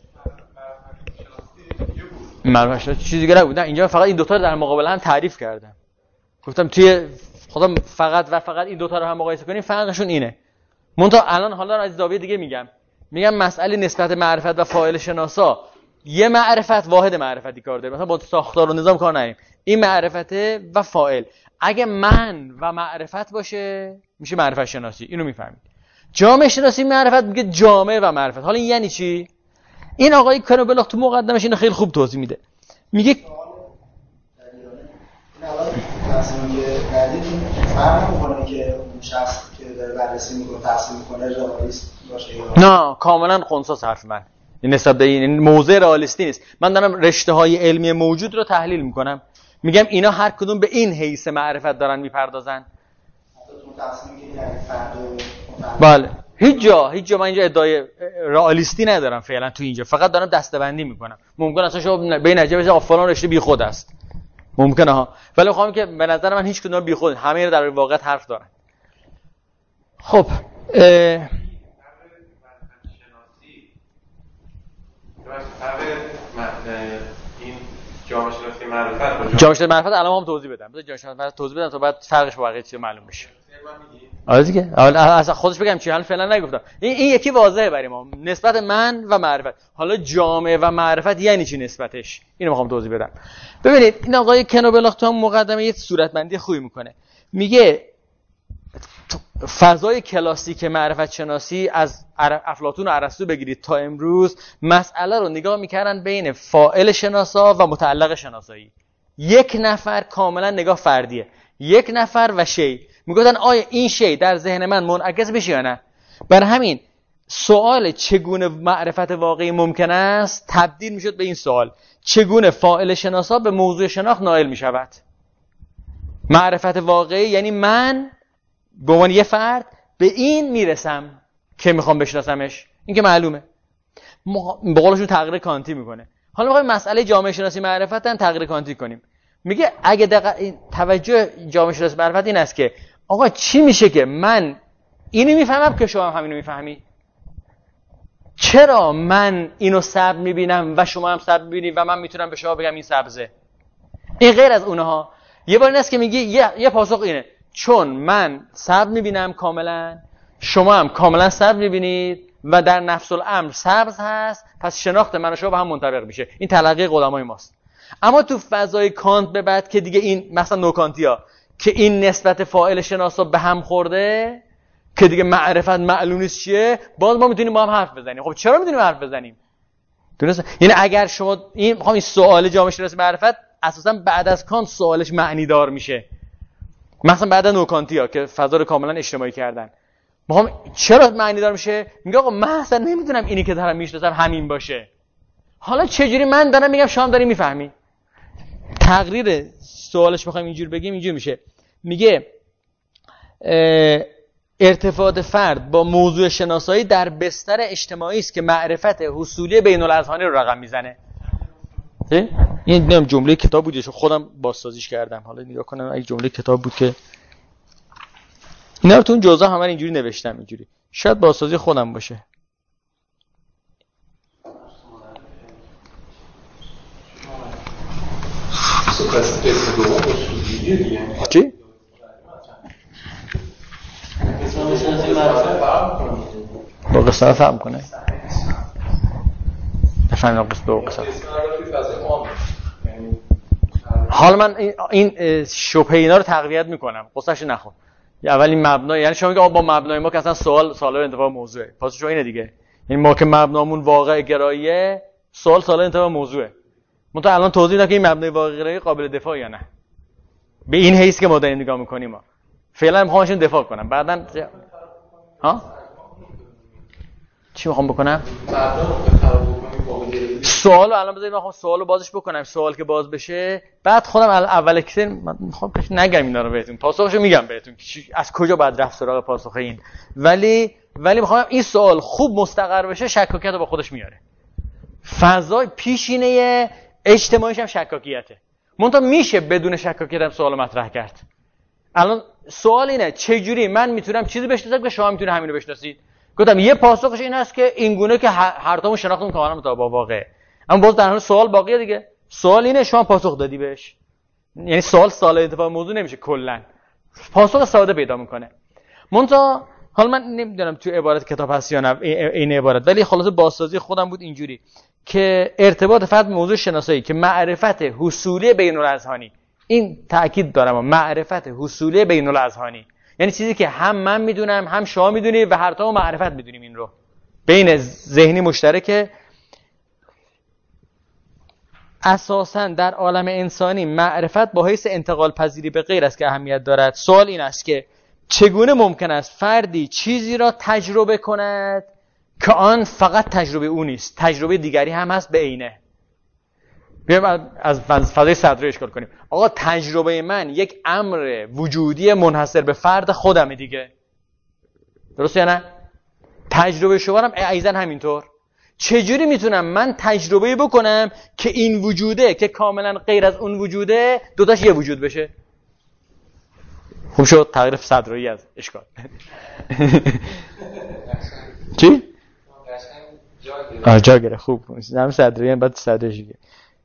معرفت شناسی چیزی دیگه نبود. نه اینجا فقط این دوتا رو در مقابل هم تعریف کردم. گفتم توی خودم فقط این دوتا رو هم مقایسه کنیم فرقشون اینه. منتها الان حالا از زاویه دیگه میگم مسئله نسبت معرفت و فاعل شناسا یه معرفت واحد معرفتی کار داره. مثلا با ساختار و نظام کار نداریم. این معرفته و فاعل اگه من و معرفت باشه میشه معرفت شناسی. اینو میفهمید. جامعه شناسی معرفت میگه جامعه و معرفت. حالا این یعنی چی؟ این آقای کنوبلاخ تو مقدمش اینو خیلی خوب توضیح میده. میگه این اول تصمیمی که کردید فرق میکنه که اون شخص که داره بررسی میکنه تحصیل میکنه رئالیست باشه یا نه کاملا خنثی حرف من. این نسبت به این موضوع رئالیستی نیست. من دارم رشته‌های علمی موجود رو تحلیل میکنم. میگم اینا هر کدوم به این حیث معرفت دارن میپردازن. بله هیچ جا من اینجا ادعای رئالیستی ندارم فعلا تو اینجا، فقط دارم دسته‌بندی میکنم. ممکنه اصلا شما به نتیجه برسید فلان رشته بیخود است، ممکنه ها، ولی میخوام که به نظر من هیچ کدوم بیخود، همه در واقع حرف دارن. خب این جامعه شناسی معرفت جامعه شناسی معرفت الان هم توضیح بدم. جامعه شناسی معرفت توضیح بدم تا بعد فرقش با بقیه چیز معلوم بشه. آره دیگه اصلا خودش بگم چی، الان فعلا نگفتم. این یکی واضحه برای ما نسبت من و معرفت. حالا جامعه و معرفت یعنی چی نسبتش، اینو میخوام توضیح بدم. ببینید این آقای کنوبلاخ تو مقدمه یه صورتبندی خوبی میکنه. میگه فضای کلاسیک معرفت شناسی از افلاطون و ارسطو بگیرید تا امروز مسئله رو نگاه میکردن بین فاعل شناسا و متعلق شناسایی. یک نفر کاملا نگاه فردیه، یک نفر و شی. میگفتن آیا این شی در ذهن من منعکس بشه یا نه. برای همین سوال چگونه معرفت واقعی ممکن است تبدیل میشد به این سوال چگونه فاعل شناسا به موضوع شناخت نائل میشود. معرفت واقعی یعنی من به عنوان یه فرد به این میرسم که میخوام بشناسمش. این که معلومه. به قولشون تغییر کانتی میکنه. حالا میخوایم مسئله جامعه شناسی معرفت هم تغییر کانتی کنیم. میگه اگه توجه جامعه شناسی معرفت این است که آقا چی میشه که من اینو میفهمم که شما هم همینو میفهمی؟ چرا من اینو سبز میبینم و شما هم سبز میبینید و من میتونم به شما بگم این سبزه؟ این غیر از اونها. یه بار این است که میگه یه پاسخ اینه چون من سبز میبینم کاملا، شما هم کاملا سبز میبینید و در نفس الامر سبز هست، پس شناخت من و شما به هم منطبق میشه. این تلقی قدمای ماست. اما تو فضای کانت به بعد که دیگه این مثلا نوکانتیا که این نسبت فاعل شناسا به هم خورده که دیگه معرفت معلوم نیست چیه، باز ما میتونیم با هم حرف بزنیم. خب چرا میتونیم حرف بزنیم؟ درسته؟ یعنی اگر شما این سوال جامعه شناسی معرفت اساسا بعد از کانت سوالش معنی دار میشه. مثلا بعد از نوکانتیا که فضا رو کاملا اجتماعی کردن، ما چرا معنی دار میشه؟ میگه آقا من اصلا نمیدونم اینی که دارم میشناسم همین باشه. حالا چجوری من دارم میگم شما داری میفهمی؟ تقریر سوالش بخوایم اینجوری بگیم اینجوری میشه. میگه ارتباط فرد با موضوع شناسایی در بستر اجتماعی است که معرفت حصولی بین الاذهانی رو رقم میزنه. این جمله کتاب بود که خودم بازسازیش کردم. حالا نگاه کنم اگه جمله کتاب بود که اینا رو تو اون جزء همه اینجوری نوشتم اینجوری. شاید بازسازی خودم باشه. چی؟ با قسمت فهم کنه نفهمیم قسمت دو قسمت. حالا من این شبهه اینا رو تقویت میکنم، قصهش نخون. اول این مبنا، یعنی شما میگه با مبنای ما که اصلا سوال رو انتخاب موضوعه، پس شما اینه دیگه. یعنی ما که مبنامون واقع گراییه، سوال انتها موضوعه. منتها الان توضیح دادم که این مبنای واقع گرایی قابل دفاع یا نه. به این حیث که ما داریم نگاه میکنیم. ما فعلا میخوامشون دفاع کنم، بعدن چی میخوام بکنم؟ سوالو الان بذارید من سوالو بازش بکنم. سوال که باز بشه بعد خودم اول کسی میخوام نگم اینا رو بهتون، پاسخشو میگم بهتون از کجا باید رفت سراغ پاسخ این. ولی میخوام این سوال خوب مستقر بشه، شکاکیت رو با خودش میاره. فضای پیشینه اجتماعیش هم شکاکیته. منتها میشه بدون شکاکیت هم سوال مطرح کرد. الان سوال اینه چجوری من میتونم چیزی بشناسم که شما میتونید همین رو بشناسید؟ گفتم یه پاسخش این است که این گونه که هر تامون شناختمون کاملا مطابق با واقعه. اما باز در حال سوال باقیه دیگه. سوال اینه شما پاسخ دادی بهش. یعنی سوال انتفاع موضوع نمیشه کلا. پاسخ ساده پیدا میکنه. منتها حالا من نمیدونم تو عبارت کتاب هست یا نه این عبارت، ولی خلاصه بازسازی خودم بود اینجوری که ارتباط فرد موضوع شناسایی که معرفت حصولی بین الاذهانی، این تاکید دارم، معرفت حصولی بین الاذهانی یعنی چیزی که هم من میدونم هم شما میدونی و هر تا معرفت میدونیم. این رو بین ذهنی مشترکه. اساساً در عالم انسانی معرفت با حیث انتقال پذیری به غیر است که اهمیت دارد. سوال این است که چگونه ممکن است فردی چیزی را تجربه کند که آن فقط تجربه او نیست، تجربه دیگری هم هست به عینه. بیایم از فضای صدری اشکال کنیم. آقا تجربه من یک امر وجودی منحصر به فرد خودمه دیگه، درسته یا نه؟ تجربه شما هم ایزن همینطور. چجوری میتونم من تجربه بکنم که این وجوده که کاملا غیر از اون وجوده دوتاش یه وجود بشه؟ خوب شد تغییر صدری از اشکال. چی؟ جا گره. خوب هم صدری هم بعد صدرش گره.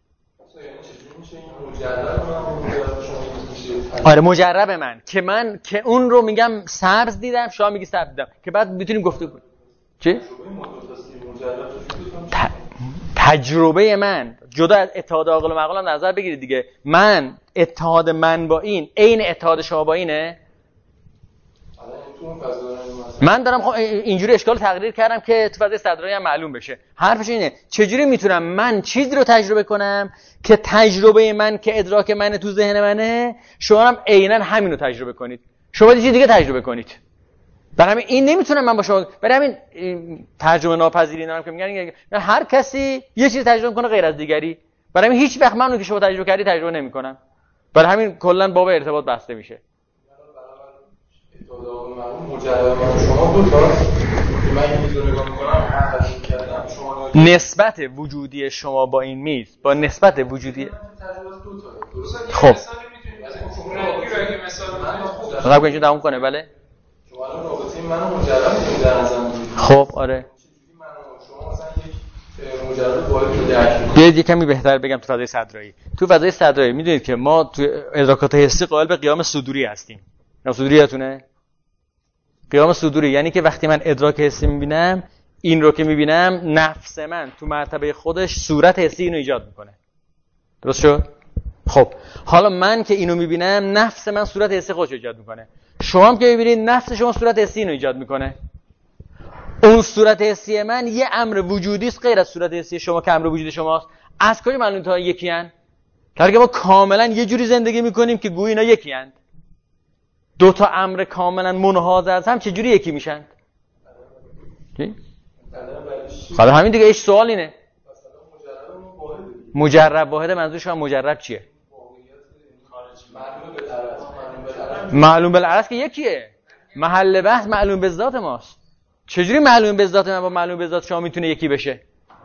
آره مجرب من که اون رو میگم سبز دیدم، شما میگی سبز دیدم، که بعد میتونیم گفته کنیم. چی؟ تجربه من جدا از اتحاد عاقل و معقول هم نظر بگیرید دیگه. من اتحاد من با این عین اتحاد شما با اینه. من دارم اینجوری اشکال تقریر کردم که تو فضای صدرایی هم معلوم بشه. حرفش اینه چجوری میتونم من چیزی رو تجربه کنم که تجربه من که ادراک منه تو ذهن منه، شما هم عیناً همین رو تجربه کنید، شما یه چیز دیگه تجربه کنید. برای همین این نمیتونم من با شما، برای همین ترجمه ناپذیری اینا هم که میگن هر کسی یه چیز تجربه کنه غیر از دیگری، برای همین هیچ وقت منو که شما تجربه کردی تجربه نمیکنم. برای همین کلا باب ارتباط بسته میشه. نسبت وجودی شما با این میز با نسبت وجودی خب رابطه اینجا دمون کنه. بله خب آره بیاید یه کمی بهتر بگم. تو فضای صدرایی، میدونید که ما تو ادراکات حسی قائل به قیام صدوری هستیم. صدوریتونه قیام صدوری یعنی که وقتی من ادراک حسی میبینم، این رو که میبینم نفس من تو مرتبه خودش صورت حسی اینو ایجاد میکنه. درست شد؟ خب حالا من که اینو میبینم نفس من صورت حسی خودش ایجاد میکنه. شما هم که میبینید نفس شما صورت حسی اینو ایجاد میکنه. اون صورت حسی من یه امر وجودی است غیر از صورت حسی شما که امر وجودی شماست. از کجا معلومه تا یکی ان؟ که ما کاملا یه جوری زندگی میکنیم که گویا اینا یکی ان. دو تا امر کاملا منحاز از هم چجوری یکی میشن؟ حالا همین دیگه. ایش سوال اینه مجرب واحد منظور شما مجرب چیه؟ معلوم بالعرض که یکیه. محل بحث معلوم به ذات ماست. چجوری معلوم به ذات من با معلوم به ذات شما میتونه یکی بشه؟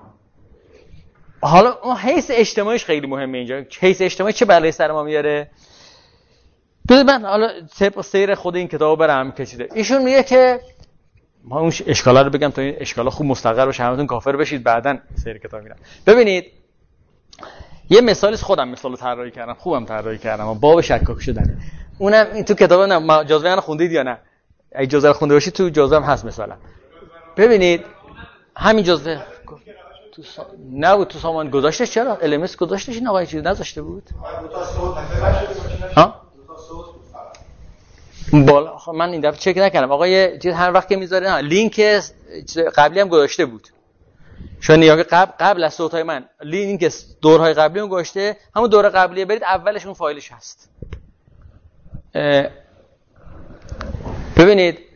حالا اون حیث اجتماعیش خیلی مهمه اینجا. حیث اجتماعی چه بلایی سر ما میاره؟ بذار من حالا سیر خود این کتابو برام کشیده. ایشون میگه که ما اون اشکالا رو بگم تا این اشکالا خوب مستقر بشه، همتون کافر بشید بعدن سیر کتاب میرم. ببینید یه مثالی خودم مثالو طراحی کردم، خوبم طراحی کردم، باب شکاک شدن. اونم این تو کتاب نه جزوه من خوندید یا نه؟ اگه جزوه رو خونده باشید تو جزوه هم هست مثلا. ببینید همین جزوه نبود تو سامان گذاشتش. چرا LMS گذاشتش؟ این آقای چیز نذاشته بود؟ ها بالا من این دفعه چک نکردم آقا یه چیز هر وقت که میذاره لینک قبلی هم گذاشته بود شما نگاه قبل از صوت‌های من لینک دورهای قبلی هم گذاشته همون دوره قبلی برید اولش اون فایلش هست. ببینید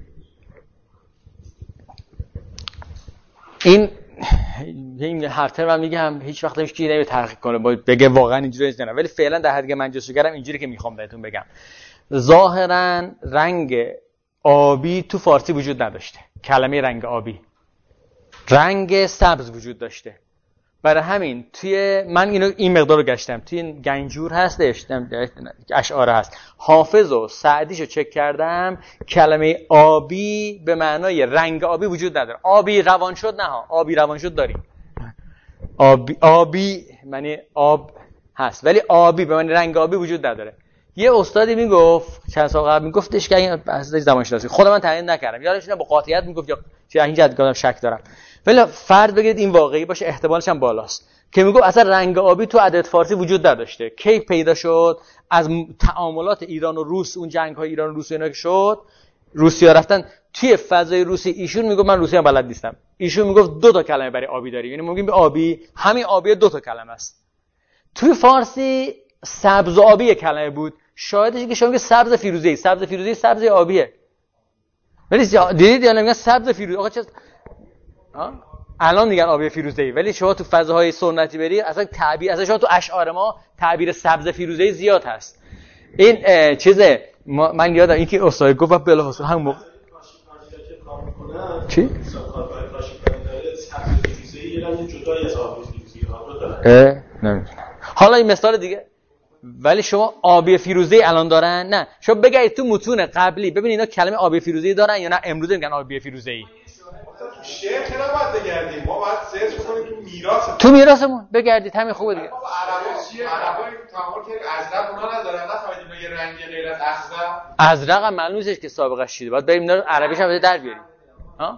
این هر ترم من میگم هیچ وقت هیچ کی نمیره تحقیق کنه بگه واقعا اینجوری نیست نه، ولی فعلا در حدی که من جستجوگرم اینجوری که میخوام بهتون بگم. ظاهرا رنگ آبی تو فارسی وجود نداشته، کلمه رنگ آبی، رنگ سبز وجود داشته. برای همین توی من این مقدار رو گشتم توی این گنجور هستش اشعار هست حافظ و سعدیشو چک کردم کلمه آبی به معنای رنگ آبی وجود نداره. آبی روان شد نه ها، آبی روان شد داریم، آبی معنی آب هست ولی آبی به معنی رنگ آبی وجود نداره. یه استادی میگفت چند سال قبل میگفتش که این بحث زبان شناسی خود من تعیین نکردم یادش نه با قاطعیت میگفت یا این جد شک دارم ولی فرض بگیرید این واقعی باشه احتمالش هم بالاست که میگفت اصلا رنگ آبی تو ادبیات فارسی وجود نداشته. کی پیدا شد؟ از تعاملات ایران و روس، اون جنگ‌های ایران و روس اینا که شد روسیا رفتن توی فضای روسی. ایشون میگفت من روسی هم بلد نیستم، ایشون میگفت دو تا کلمه برای آبی داریم، یعنی میگیم به آبی همین آبی دو تا کلمه است. توی فارسی سبز و آبی کلمه بود، شاهدش که شما میگه سبز فیروزه‌ای، سبز فیروزه‌ای سبز آبیه. ولی دیدید یا نمیگن سبز فیروزه آقا چه الان میگن آبی فیروزه‌ای، ولی شما تو فضاهای سنتی بری اصلا تعبیر اصلا شما تو اشعار ما تعبیر سبز فیروزه‌ای زیاد هست. این چیزه من یادم این که استاد گفت بلافاصله همون موقع چی؟ نمیدونم. حالا این مثال دیگه ولی شما آبی فیروزه‌ای الان دارن؟ نه. شما بگید تو متون قبلی ببین اینا کلمه آبی فیروزه‌ای دارن یا نه امروز میگن آبی فیروزه‌ای. شعر چرا باید بگردیم؟ ما باید سرچ کنیم تو میراث. تو میراثمون بگردید همین خوبه دیگه. عربا چیه؟ عربا تعامل که ازرق اونا ندارن، نه فهمیدیم یه رنگ غیر از اخضر. ازرق هم معلومه نیست که سابقش چیه. باید بریم اینا رو عربیش هم در بیاریم. ها؟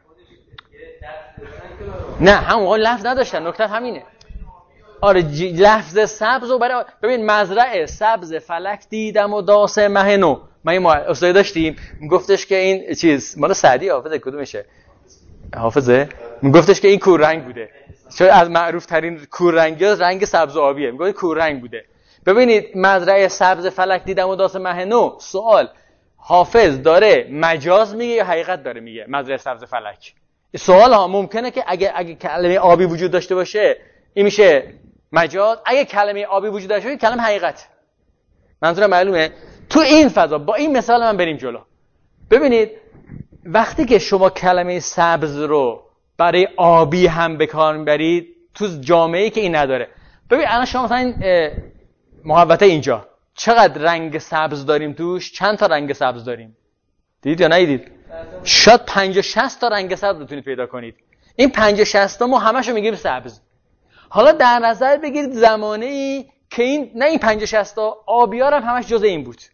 نه همون لفظ نداشتن، نکته همینه. آره لفظ سبز و برای ببین مزرعه سبز فلک دیدم و داس مه نو. ما این استاد داشتیم میگفتش که این چیز مال سعدی حافظه کدومشه؟ حافظه میگفتش که این کور رنگ بوده. چون از معروف ترین کور رنگی رنگ سبز و آبیه. میگه کور رنگ بوده. ببینید مزرعه سبز فلک دیدم و داس مه نو. سوال حافظ داره مجاز میگه یا حقیقت داره میگه مزرعه سبز فلک؟ سوال ها ممکنه که اگه کلمه آبی وجود داشته باشه این میشه مجاز، اگه کلمه آبی وجود داشته باشه کلمه حقیقت. منظورم معلومه؟ تو این فضا با این مثال من بریم جلو. ببینید وقتی که شما کلمه سبز رو برای آبی هم به کار میبرید تو جامعه‌ای که این نداره. ببین الان شما مثلا این محوطه اینجا چقدر رنگ سبز داریم توش؟ چند تا رنگ سبز داریم؟ دیدید یا ندیدید؟ شاید 50-60 تا رنگ سبز بتونید پیدا کنید. این 50-60 تا ما همشو میگیم سبز. حالا در نظر بگیرید زمانه‌ای که این نه این 50-60 تا آبیار هم همش جزء این بود.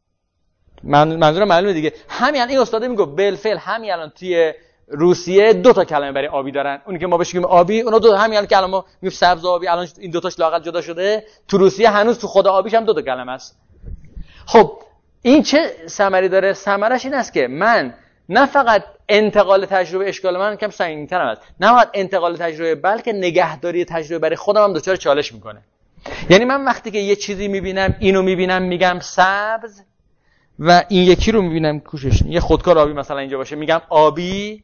منظورم معلومه دیگه. همین این استاد میگه بالفعل همین الان توی روسیه دو تا کلمه برای آبی دارن. اونی که ما بهش میگیم آبی اونا دو همین الان که الان ما میگیم سبز و آبی الان این دو تاش لااقل جدا شده. تو روسیه هنوز تو خود آبیش هم دو تا کلمه است. خب این چه ثمری داره؟ ثمرش این است که من نه فقط انتقال تجربه اشکال من کم سنگین‌تر است، نه فقط انتقال تجربه بلکه نگهداری تجربه برای خودم هم دچار چالش میکنه. یعنی من وقتی که یه چیزی میبینم اینو میبینم میگم سبز و این یکی رو میبینم کوشش یه خودکار آبی مثلا اینجا باشه میگم آبی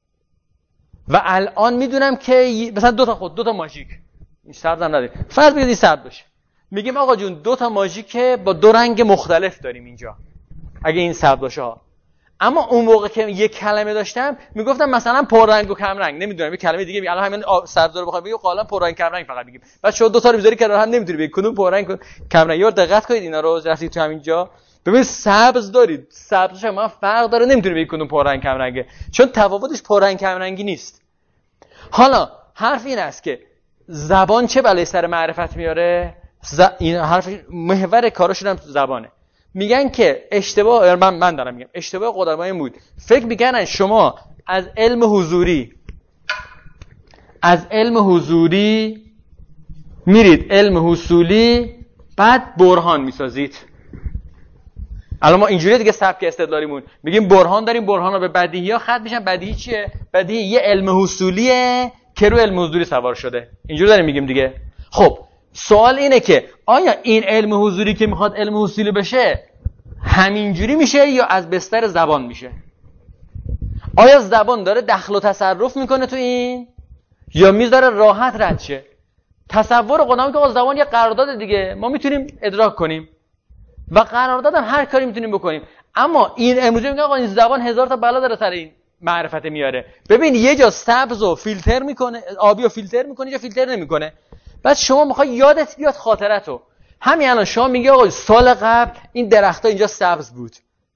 و الان میدونم که مثلا دو تا ماژیک این سبز هم نداره فرض بگید این سبز باشه میگیم آقا جون دو تا ماژیک با دو رنگ مختلف داریم اینجا اگه این سبز باشه ها. اما اون موقع که یک کلمه داشتم میگفتم مثلا پررنگ و کم رنگ نمیدونم یه کلمه دیگه الان همین سبز رو بخوام بگم غالبا پررنگ کم رنگ فقط میگیم. بعد شما دو تا رو میذاری کنار هم نمیتونی بگی کدوم پررنگ کم رنگ. یه دقت کنید اینا رو رفتید تو همینجا ببین سبز دارید سبزش هم فرق داره نمیتونی بگی کدوم پررنگ کم رنگه چون تفاوتش پررنگ کم رنگی نیست. حالا حرف این است که زبان چه بلای سر معرفت میاره؟ این حرف محور کارشون هم زبانه. میگن که اشتباه من دارم میگم اشتباه قدمای بود فکر میکنن شما از علم حضوری میرید علم حصولی بعد برهان میسازید. الان ما اینجوری دیگه سبک استدلالیمون میگیم برهان داریم، برهانا به بدیهی‌ها ختم میشن. بدیهی چیه؟ بدیهی یه علم حصولیه که رو علم حضوری سوار شده. اینجوری داریم میگیم دیگه. خب سوال اینه که آیا این علم حضوری که میخواد علم حصولی بشه همینجوری میشه یا از بستر زبان میشه؟ آیا زبان داره دخل و تصرف میکنه تو این یا میذاره راحت رد شه؟ تصور قدام که زبان یه قرارداد دیگه، ما میتونیم ادراک کنیم و قرارداد هم هر کاری میتونیم بکنیم. اما این امروزه میگه آقا این زبان هزار تا بلا داره سر این معرفت میاره. ببین یه جا سبز و فیلتر میکنه، آبی و فیلتر میکنه، یا فیلتر نمیکنه. بعد شما میخوای یادت بیاد خاطرتو. همین الان شما میگه آقا سال قبل این درخت‌ها اینجا سبز بود،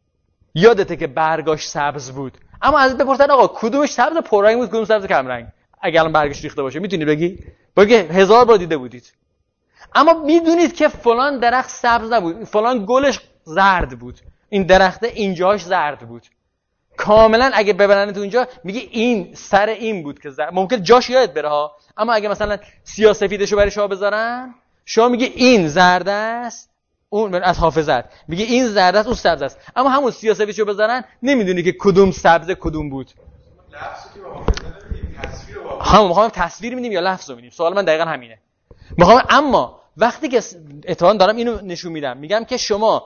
یادته که برگاش سبز بود، اما از بپرسن آقا کدومش سبز پررنگ بود کدوم سبز کم رنگ، اگه الان برگش ریخته باشه میتونی بگی؟ بگی 1000 بار دیده بودید. اما میدونید که فلان درخت سبز نبود، فلان گلش زرد بود، این درخت اینجاش زرد بود. کاملا اگه ببرن تو اینجا میگی این سر این بود که زرد. ممکن جاش یادت بره ها، اما اگه مثلا سیاه سفیدشو برای شما بذارن، شما میگی این زرد است، اون از حافظت میگه این زرد است اون سبز است، اما همون سیاه سفیدشو بذارن نمیدونی که کدوم سبز کدوم بود. لفظی که با حافظه نمیدیم، تصویر رو با هم میخوام تصویر میدیم یا لفظ رو میدیم؟ سوال من دقیقاً همینه. میخوام اما وقتی که اتفاقا دارم اینو نشون میدم، میگم که شما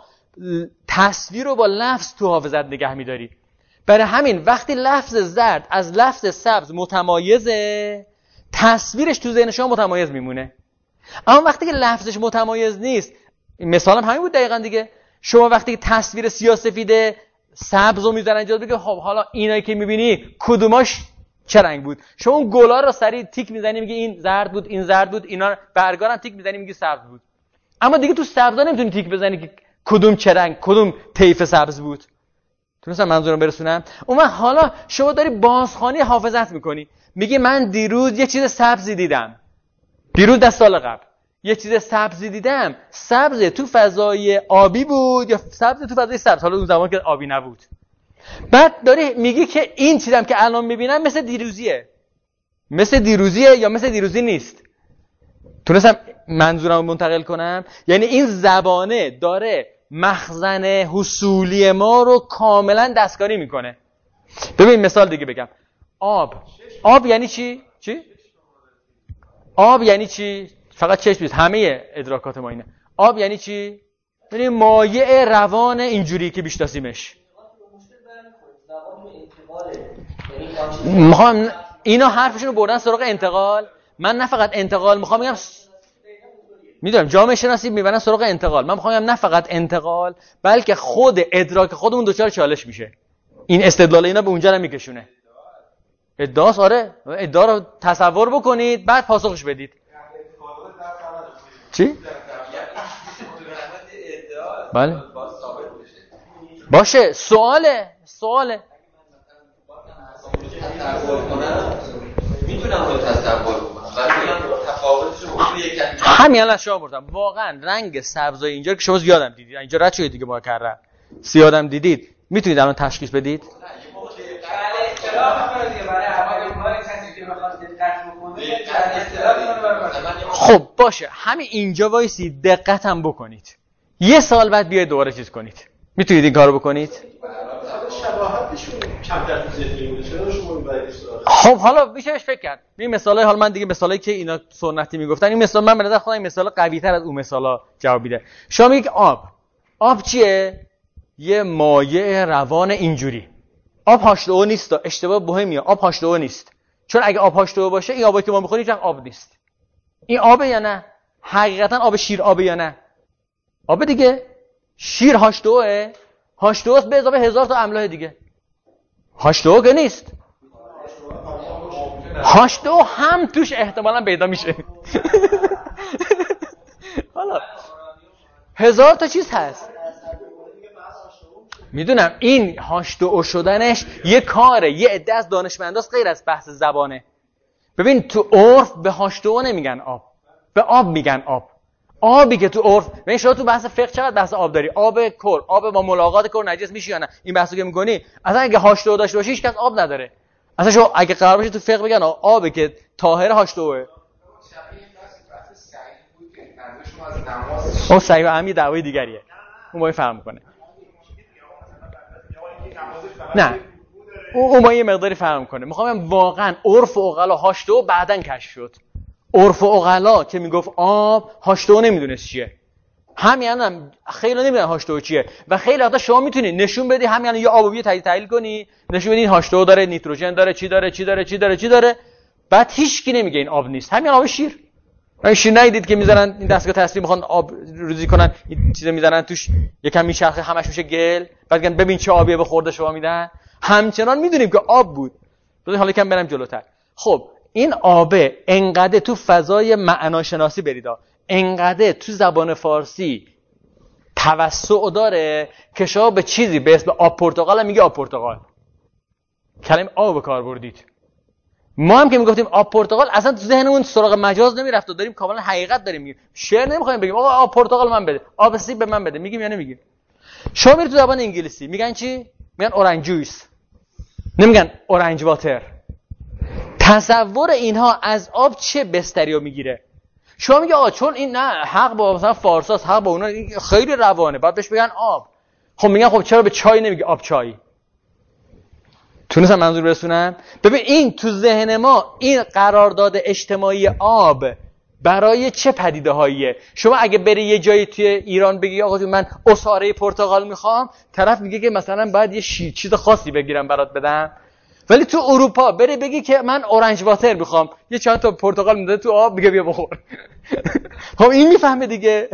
تصویر رو با لفظ تو حافظت نگه میداری. برای همین وقتی لفظ زرد از لفظ سبز متمایزه، تصویرش تو ذهن شما متمایز میمونه. اما وقتی که لفظش متمایز نیست، مثالم همین بود دقیقاً دیگه. شما وقتی که تصویر سیاه سفید سبز رو میذارن اینجا، بگه خب حالا اینایی که میبینی کدوماش چه رنگ بود؟ شما اون گلا رو سریع تیک میزنی میگی این زرد بود، این زرد بود، اینا برگا رو تیک میزنی میگی سبز بود. اما دیگه تو سبزا نمیتونی تیک بزنی که کدوم چه رنگ، کدوم طیف سبز بود. تونستم منظورم برسونم؟ اون حالا شما داری بازخوانی حافظت میکنی، میگی من دیروز یه چیز سبزی دیدم، دیروز 10 سال قبل یه چیز سبزی دیدم، سبز تو فضای آبی بود یا سبز تو فضای سبز، حالا اون زمان که آبی نبود. بعد داری میگی که این چیزم که الان میبینم مثل دیروزیه، مثل دیروزیه یا مثل دیروزی نیست. تونستم منظورم رو منتقل کنم؟ یعنی این زبانه داره مخزن حصولی ما رو کاملا دستکاری میکنه. ببین مثال دیگه بگم. آب یعنی چی؟ آب یعنی چی؟ فقط چشم نیست، همه ادراکات ما اینه. آب یعنی چی؟ یعنی مایع روان اینجوری که بیشناسیمش. میخوام اینا حرفشون رو بردن سراغ انتقال. من نه فقط انتقال میخوام بگم، میدونم جامعه شناسی میبرن سراغ انتقال، من میخوام بگم نه فقط انتقال بلکه خود ادراک خودمون دچار چالش میشه. این استدلال اینا به اونجا رو میکشونه. ادعاست. آره ادعا رو تصور بکنید بعد پاسخش بدید. چی؟ بله باشه. سواله میتونم رو تصور کنم ولی تفاوتش رو یک همین الان شما بردم. واقعا رنگ سبزای اینجا که شما زیادم دیدید، اینجا رد شدید دیگه مکرر زیادم دیدید، میتونید الان تشخیص بدید؟ خب باشه همین اینجا وایسی دقتم بکنید، یه سال بعد بیاید دوباره چیز کنید. میتونید این کارو بکنید؟ شباهتشون کمتر تو ذهنی بوده، چرا شما این برای خب حالا میشه بهش فکر کرد. این مثالای حالا من دیگه مثالایی که اینا سنتی میگفتن، این مثال من به نظر خودم این مثال قوی‌تر از اون مثالا جواب میده. شما میگید آب چیه؟ یه مایع روان اینجوری. آب H2O نیست، اشتباه مهمیه. آب H2O نیست، چون اگه آب H2O باشه این آبی که ما میخوریم هیچ آب نیست. این آبه یا نه؟ حقیقتا آب شیر آبه یا نه؟ آب دیگه. شیر H2O H2O به اضافه 1000 تا املاح دیگه. H2O که نیست. H2O هم توش احتمالاً پیدا میشه. حالا 1000 تا چیز هست. میدونم این H2O شدنش یه کاره، یه عده از دانشمنداست غیر از بحث زبانه. ببین تو عرف به H2O نمیگن آب، به آب میگن آب. آبی که تو عرف، ببین شما تو بحث فقه چقدر بحث آب داری؟ آب کر، آب با ملاقات کر نجس میشه یا نه؟ این بحثو که میکنی اصلا اگه H2O داشته باشی هیچ کس آب نداره. اصلا شما اگه قرار باشه تو فقه بگن آبی که طاهر H2O. اون صحیح و عمی دعوای دیگریه. اون باید فهم کنه. نه اون ما یه مقداری فهم کنه. میخوام واقعا عرف عقلا H2O بعدن کشف شد. عرف عقلا که میگفت آب H2O نمیدونست چیه. همین خیلی نمیدونن H2O چیه و خیلی وقتا شما میتونی نشون بدی همین یه آبی تحلیل کنی نشون بدی H2O داره، نیتروژن داره، چی داره بعد هیچکی نمیگه این آب نیست. همین آب شیر. شیر ندیدید که میذارن این دستگاه تصویر میخوان آب ریزی کنن این چیزا میذارن توش یکم میچرخه همش میشه گل بعد میگن ببین چه آبیه به خورده شما میدن. همچنان میدونیم که آب بود. حالا یکم برم جلوتر. خب این آبه انقدر تو فضای معناشناسی بریدا انقدر تو زبان فارسی توسع داره که شما به چیزی به اسم آب پرتقال میگه آب پرتقال. کلمه آب به کار بردید. ما هم که میگفتیم آب پرتقال اصلا تو ذهنمون سراغ مجاز نمیرفت و داریم کاملا حقیقت داریم میگیم. شعر نمیخوایم بگیم آقا آب پرتقال من بده، آب سیب به من بده. میگیم یا نمیگیم؟ شما میرید تو زبان انگلیسی میگن چی؟ میگن اورنج جویس. نمیگن اورنج واتر. تصور اینها از آب چه بستریو میگیره؟ شما میگه آقا چون این نه حق با مثلا فارساست، حق با اونا خیلی روانه بعد بهش بگن آب. خب میگن خب چرا به چای نمیگه آب چای؟ تونستم منظور برسونم؟ ببین این تو ذهن ما این قرارداد اجتماعی آب برای چه پدیده هاییه؟ شما اگه بری یه جایی توی ایران بگی آقا من عصاره پرتقال میخوام، طرف میگه که مثلا باید یه چیز خاصی بگیرم برات بدم. ولی تو اروپا بری بگی که من اورنج واتر میخوام، یه چند تا پرتقال میده تو آب میگه بیا بخور. خب این میفهمه دیگه.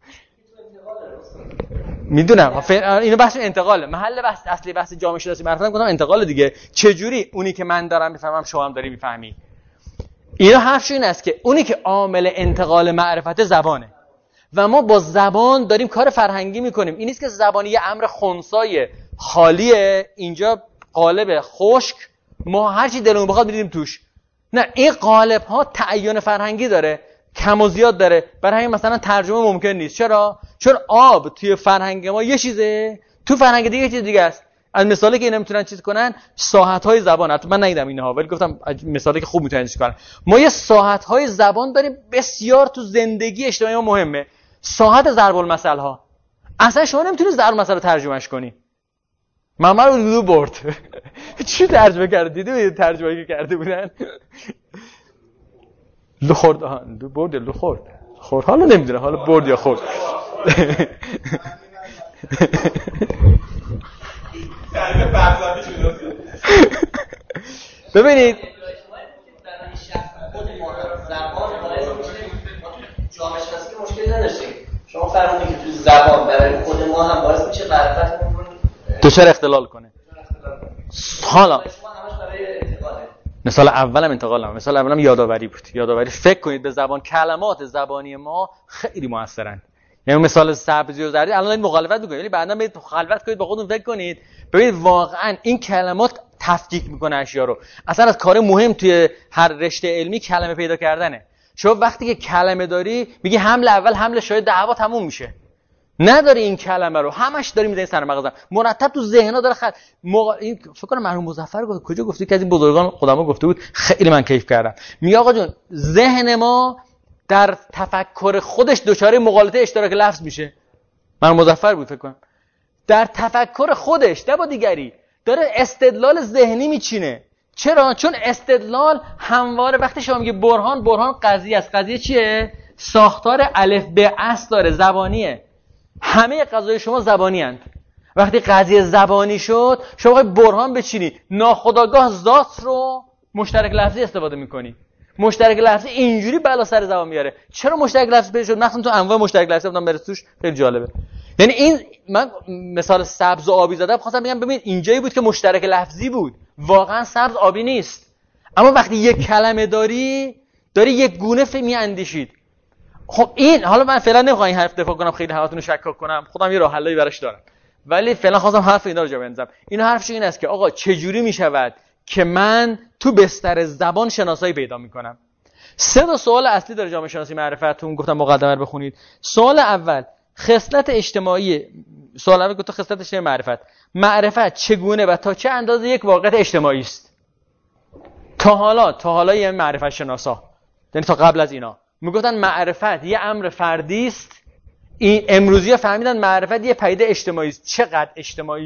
میدونم اینو بحث انتقاله. محل بحث اصلی بحث جامعه شناسی معرفت گفتم انتقال دیگه. چجوری اونی که من دارم میفهمم شما هم داری میفهمی؟ اینا حرفش این است که اونی که عامل انتقال معرفت زبانه و ما با زبان داریم کار فرهنگی میکنیم. این نیست که زبانی یه امر خنثای خالیه اینجا قالب خشک ما هر چی دلمون بخواد می‌ریزیم توش. نه این قالب ها تعین فرهنگی داره، کم و زیاد داره. برای همین مثلا ترجمه ممکن نیست. چرا؟ چون آب توی فرهنگ ما یه چیزه، تو فرهنگ دیگه یه چیز دیگه است. از مثالی که اینا میتونن چیز کنن ساحت‌های زبان. حتی من ندیدم اینها ولی گفتم مثالی که خوب میتونن چیز کنن. ما یه ساحت‌های زبان داریم بسیار تو زندگی اجتماعی ما مهمه. ساحت ضرب المثل ها. اصلا شما نمیتونی ضرب المثل رو ترجمهش کنی. ماما رو دو برد. چی ترجمه کرده؟ دیدی ترجمه‌ای که کرده بودن؟ لو خورد. لو برد لو خورد. خورد حالا نمیدونه حالا برد یا خورد. ببینید جامعه شناسی که مشکلی نداشتیم. شما فرمودید که تو زبان برای خود ما هم باعث میشه معرفتمون دچار اختلال کنه. حالا شما همش برای انتقاله. مثال اولم انتقالم. مثال اولم یادآوری بود. یادآوری فکر کنید به زبان. کلمات زبانی ما خیلی موثرن. یعنی مثال سبزی و زردی الان مخالفت می‌کنید ولی بعدا برید مخالفت کنید با خودتون فکر کنید ببینید واقعا این کلمات تفکیک میکنه اشیا رو. اصلا از کار مهم توی هر رشته علمی کلمه پیدا کردنه. شما وقتی که کلمه داری میگی حمله اول حمله شاید دعوا تموم میشه. نداری این کلمه رو همش داری میذاری سر مغزم مرتب تو ذهنها داره این فکر کنم مرحوم مظفر گفت کجا گفتی که از این بزرگان خودمو گفته بود خیلی من کیف کردم. میگه آقا جون ذهن ما در تفکر خودش دچار مغالطه اشتراک لفظ میشه. مرحوم مظفر بود فکر کنم. در تفکر خودش نه با دیگری داره استدلال ذهنی میچینه. چرا؟ چون استدلال همواره وقتی شما میگه برهان قضیه است. قضیه چیه؟ ساختار الف به اصل داره، زبانیه. همه قضايا شما زبانی اند. وقتی قضیه زبانی شد شما باید برهان بچینی. ناخودآگاه ذات رو مشترک لفظی استفاده میکنی. مشترک لفظی اینجوری بالا سر زبان میاره. چرا مشترک لفظی پیدا شد؟ مثلا تو انواع مشترک لفظی بودم برس توش خیلی جالبه. یعنی این من مثال سبز و آبی زدم خواستم بگم ببین اینجایی بود که مشترک لفظی بود. واقعا سبز آبی نیست. اما وقتی یک کلمه داری یک گونه میاندیشید. خب این حالا من فعلا نمیخوام این حرف دفاع کنم خیلی هواتون رو شکاک کنم. خودم یه راه حلی براش دارم. ولی فعلا خواستم حرف اینا رو جا بندازم. این حرفش این است که آقا چجوری میشود که من تو بستر زبان شناسایی پیدا میکنم. 3 سوال اصلی داره جامعه شناسی معرفتون. گفتم مقدمه رو بخونید. سوال اول خصلت اجتماعی. سوال اول گفتم خصلت اجتماعی معرفت چگونه و تا چه اندازه یک واقعیت اجتماعی است. تا حالا یه معرفت شناسا یعنی تا قبل از اینا میگفتن معرفت یه امر فردی است. این امروزی‌ها فهمیدن معرفت یه پدیده اجتماعی است. چقدر اجتماعی است؟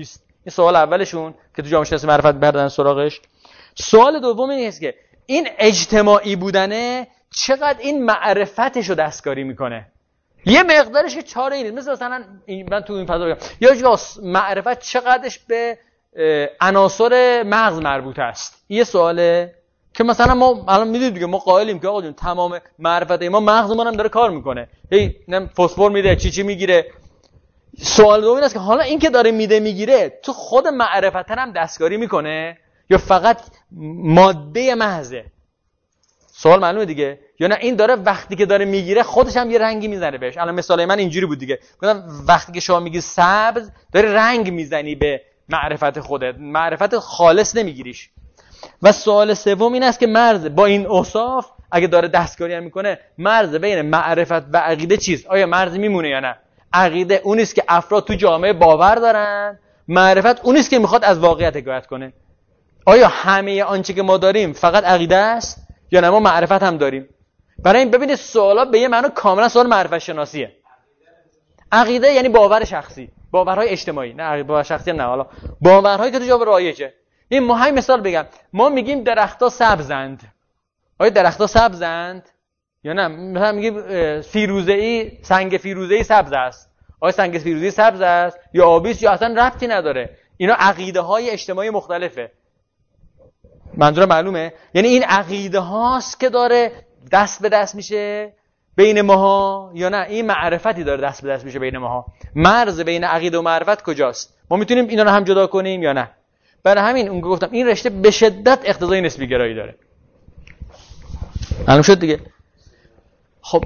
سوال اولشون که تو جامعه شناسی معرفت بردن سراغش. سوال دوم این است که این اجتماعی بودنه چقدر این معرفتشو دستکاری میکنه. یه مقدارش که چاره اینه، مثلا من تو این فضا بگم یا جا معرفت چقدرش به عناصر مغز مربوط است. یه سواله که مثلا ما الان میدونید دیگه، ما قائلیم که آقا جون تمام معرفت ما مغزمون هم داره کار میکنه، هی فسفر میده چی میگیره. سوال دوم این است که حالا این که داره میگیره تو خود معرفت هم دستکاری میکنه یا فقط ماده محضه؟ سوال معلومه دیگه. یا نه این داره وقتی که داره میگیره خودش هم یه رنگی میزنه بهش. الان مثال من اینجوری بود دیگه، گفتم وقتی که شما میگی سبز داره رنگ میزنی به معرفت خودت، معرفت خالص نمیگیریش. و سوال سوم این است که مرز با این اوصاف اگه داره دستکاری هم میکنه، مرز بین معرفت و عقیده چیست؟ آیا مرز میمونه یا نه؟ عقیده اون است که افراد تو جامعه باور دارن، معرفت اون است که میخواد از واقعیت حکایت کنه. آیا همه آنچه که ما داریم فقط عقیده است یا نه ما معرفت هم داریم؟ برای این ببینید سوالا به یه معنی کاملا سوال معرفت شناسیه. عقیده یعنی باور شخصی، باورهای اجتماعی، نه باور شخصی نه، حالا باورهایی که تو جامعه رایجه. این ما همین مثال بگم، ما میگیم درخت‌ها سبزند. آیا درخت‌ها سبزند یا نه؟ مثلا میگیم فیروزه‌ای، سنگ فیروزه‌ای سبز است. آیا سنگ فیروزه‌ای سبز است یا آبی است یا اصلا ربطی نداره؟ اینا عقیده‌های اجتماعی مختلفه. منظور معلومه؟ یعنی این عقیده هاست که داره دست به دست میشه بین ماها یا نه این معرفتی داره دست به دست میشه بین ماها؟ مرز بین عقیده و معرفت کجاست؟ ما میتونیم اینا رو هم جدا کنیم یا نه؟ برای همین اون گفتم این رشته به شدت اقتضای نسبی گرایی داره. معلوم شد دیگه. خب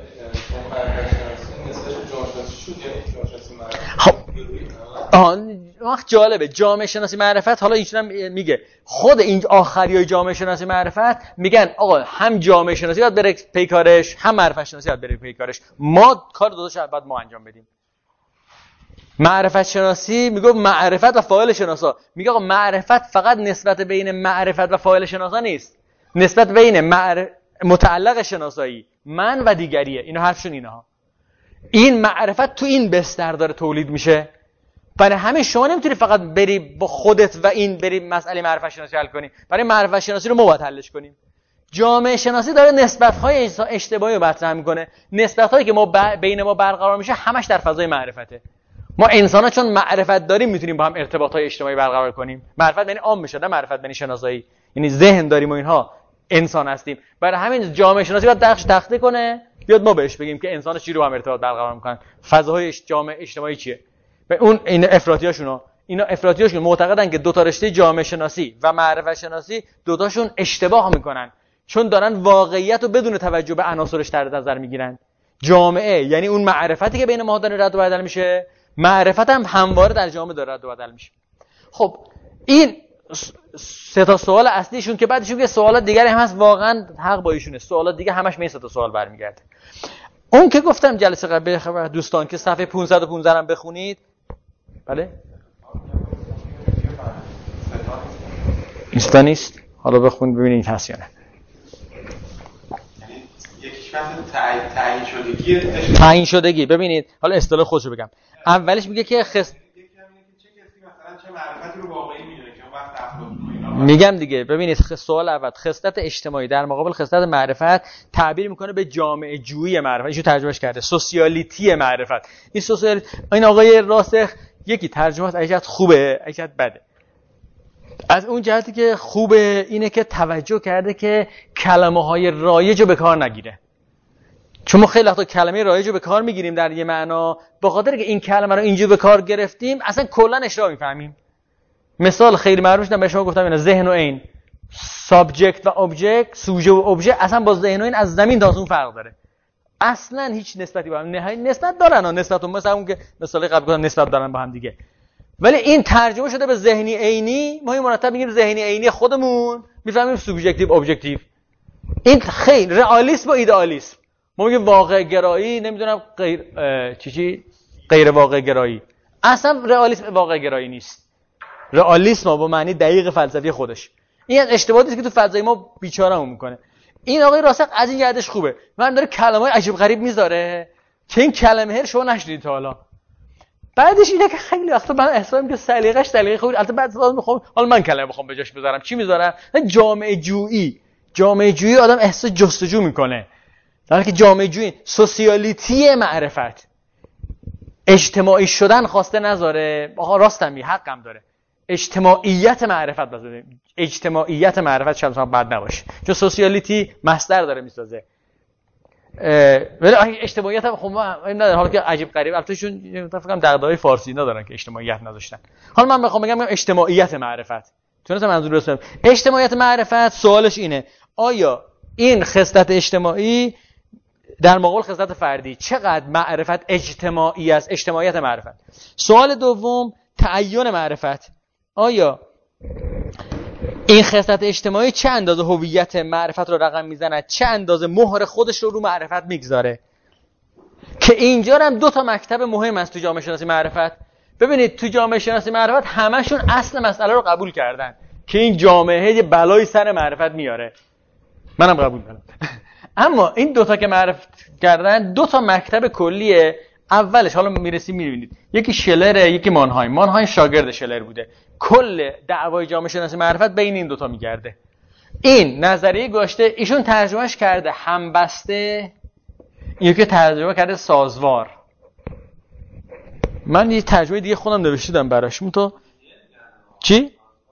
خب وقت جالبه جامعه شناسی معرفت، حالا اینجوری میگه خود این آخریای جامعه شناسی معرفت میگن آقا هم جامعه شناسی باید بره پیکارش، هم معرفت شناسی باید بره پیکارش. ما کار دو تاشو باید ما انجام بدیم. معرفت شناسی میگه معرفت و فاعل شناسا، میگه آقا معرفت فقط نسبت بین معرفت و فاعل شناسا نیست، نسبت بین متعلق شناسایی من و دیگریه. اینا حرفشون اینها. این معرفت تو این بستر داره تولید میشه. برای همین شما نمیتونی فقط بری با خودت و این بری مسئله معرفت شناسی حل کنی. برای معرفت شناسی رو ما باید حلش کنیم. جامعه شناسی داره نسبت‌های اشتباهی رو مطرح میکنه. نسبت‌هایی که بین ما برقرار میشه همش در فضای معرفته. ما انسان‌ها چون معرفت داریم میتونیم با هم ارتباط‌های اجتماعی برقرار کنیم. معرفت یعنی عام میشه، نه معرفت یعنی شناسایی. یعنی ذهن داریم و اینها انسان هستیم. برای همین جامعه شناسی باید دقیقش تخته کنه، بیاد ما بهش بگیم که انسان چی رو هم ارتباط برقرار میکنن، فضاهای جامعه اجتماعی چیه. به اون این افراطیاشون معتقدن که دو تا رشته جامعه شناسی و معرفت شناسی دوتاشون اشتباه میکنن، چون دارن واقعیت رو بدون توجه به عناصرش در نظر میگیرن. جامعه یعنی اون معرفتی که بین ما داره رد و بدل میشه، معرفت هم همواره در جامعه داره رد و بدل میشه. خب این سه تا سوال اصلیشون که بعدشون که سوالات دیگری هم هست، واقعا حق با ایشونه. سوالات دیگه همش به این سه تا سوال برمیگرده. اون که گفتم جلسه قبل دوستان که صفحه 515 هم بخونید. بله نیست حالا بخونید ببینید هست یا نه. یکیش مثلا تعیین شدگی. ببینید حالا اصطلاح خودشو بگم. اولش میگه که چه کسی مثلا چه معرفتی رو واقعی میدونه که اون وقت افراد میگم دیگه. ببینید سوال اول خصلت اجتماعی در مقابل خصلت معرفت تعبیر میکنه به جامعه جویی معرفت. ایشون ترجمهش کرده سوسیالیتی معرفت. این آقای راسخ یکی ترجمهش اجازه خوبه اجازه بده. از اون جهتی که خوبه اینه که توجه کرده که کلمه‌های رایج رو به کار نگیره. چون ما خیلی وقتا کلمه رایج رو به کار میگیریم در یه معنا، به خاطر که این کلمه رو اینجوری به کار گرفتیم اصلا کلا اشتباه میفهمیم. مثال خیلی معروفش به شما گفتم اینا ذهن و عین، سابجکت و ابجکت، سوژه و ابژه اصلا با ذهن و عین از زمین تا آسمون فرق داره. اصلا هیچ نسبتی با هم نسبت دارن ها، نسبت مثلا اون که مثال قبل گفتم نسبت دارن با هم دیگه، ولی این ترجمه شده به ذهنی عینی. ما این مرتب میگیم ذهنی عینی خودمون، میفهمیم سوبژکتیو ابجکتیو. این خیلی رئالیسم و ایدئالیسم. ما میگیم واقع گرایی، نمیدونم غیر واقع گرایی. اصلا رئالیسم واقع گرایی نیست. رئالیسم با معنی دقیق فلسفی خودش. این از اشتباهاتی است که تو فضای ما بیچارهمون میکنه. این آقای راسخ از این جهتش خوبه. من داره کلمه‌های عجیب غریب میذاره که این کلمه رو شما نشنیدید تا حالا. بعدش اینه که خیلی وقتا من احساس می‌کنم که سلیقه خوبی، البته بعد از میخوام حالا من کلمه بخوام به جاش بذارم چی میذارم؟ جامعه جویی آدم احساس جستجو میکنه، در حالی که جامعه جویی سوسیالیتی معرفت، اجتماعی شدن خواسته نذاره. آقا راستم میگه، حقم داره. اجتماعیت معرفت بذاریم. اجتماعیت معرفت شاید بد نباشه، چون سوسیالیتی مصدر داره میسازه. ولی اجتماعیت هم خب نداره، حالا که عجیب غریب، البته چون فکر کنم دغدغه‌های فارسی ندارن که اجتماعیت نداشتن. حالا من بخوام بگم اجتماعیت معرفت، تونستم منظور برسونم. اجتماعیت معرفت سوالش اینه: آیا این خصلت اجتماعی در مقابل خصلت فردی چقدر معرفت اجتماعی است؟ اجتماعیت معرفت. سوال دوم تعین معرفت: آیا این خصلت اجتماعی چه اندازه هویت معرفت رو رقم میزنه، چه اندازه مهر خودش رو معرفت میگذاره؟ که اینجا هم دو تا مکتب مهم است تو جامعه شناسی معرفت. ببینید تو جامعه شناسی معرفت همشون اصل مسئله رو قبول کردن که این جامعه یه بلای سر معرفت میاره. منم قبول دارم. اما این دوتا که معرفت کردن دو تا مکتب کلیه. اولش حالا میرسیم میبینید، یکی شلره، یکی مانهایم. مانهایم شاگرد شلر بوده. کل دعوای جامعه شناسی معرفت بین این دوتا میگرده. این نظریه گذاشته، ایشون ترجمهش کرده همبسته، یکی ترجمه کرده سازوار. من یه ترجمه دیگه خودم نوشتم براش. تو چی؟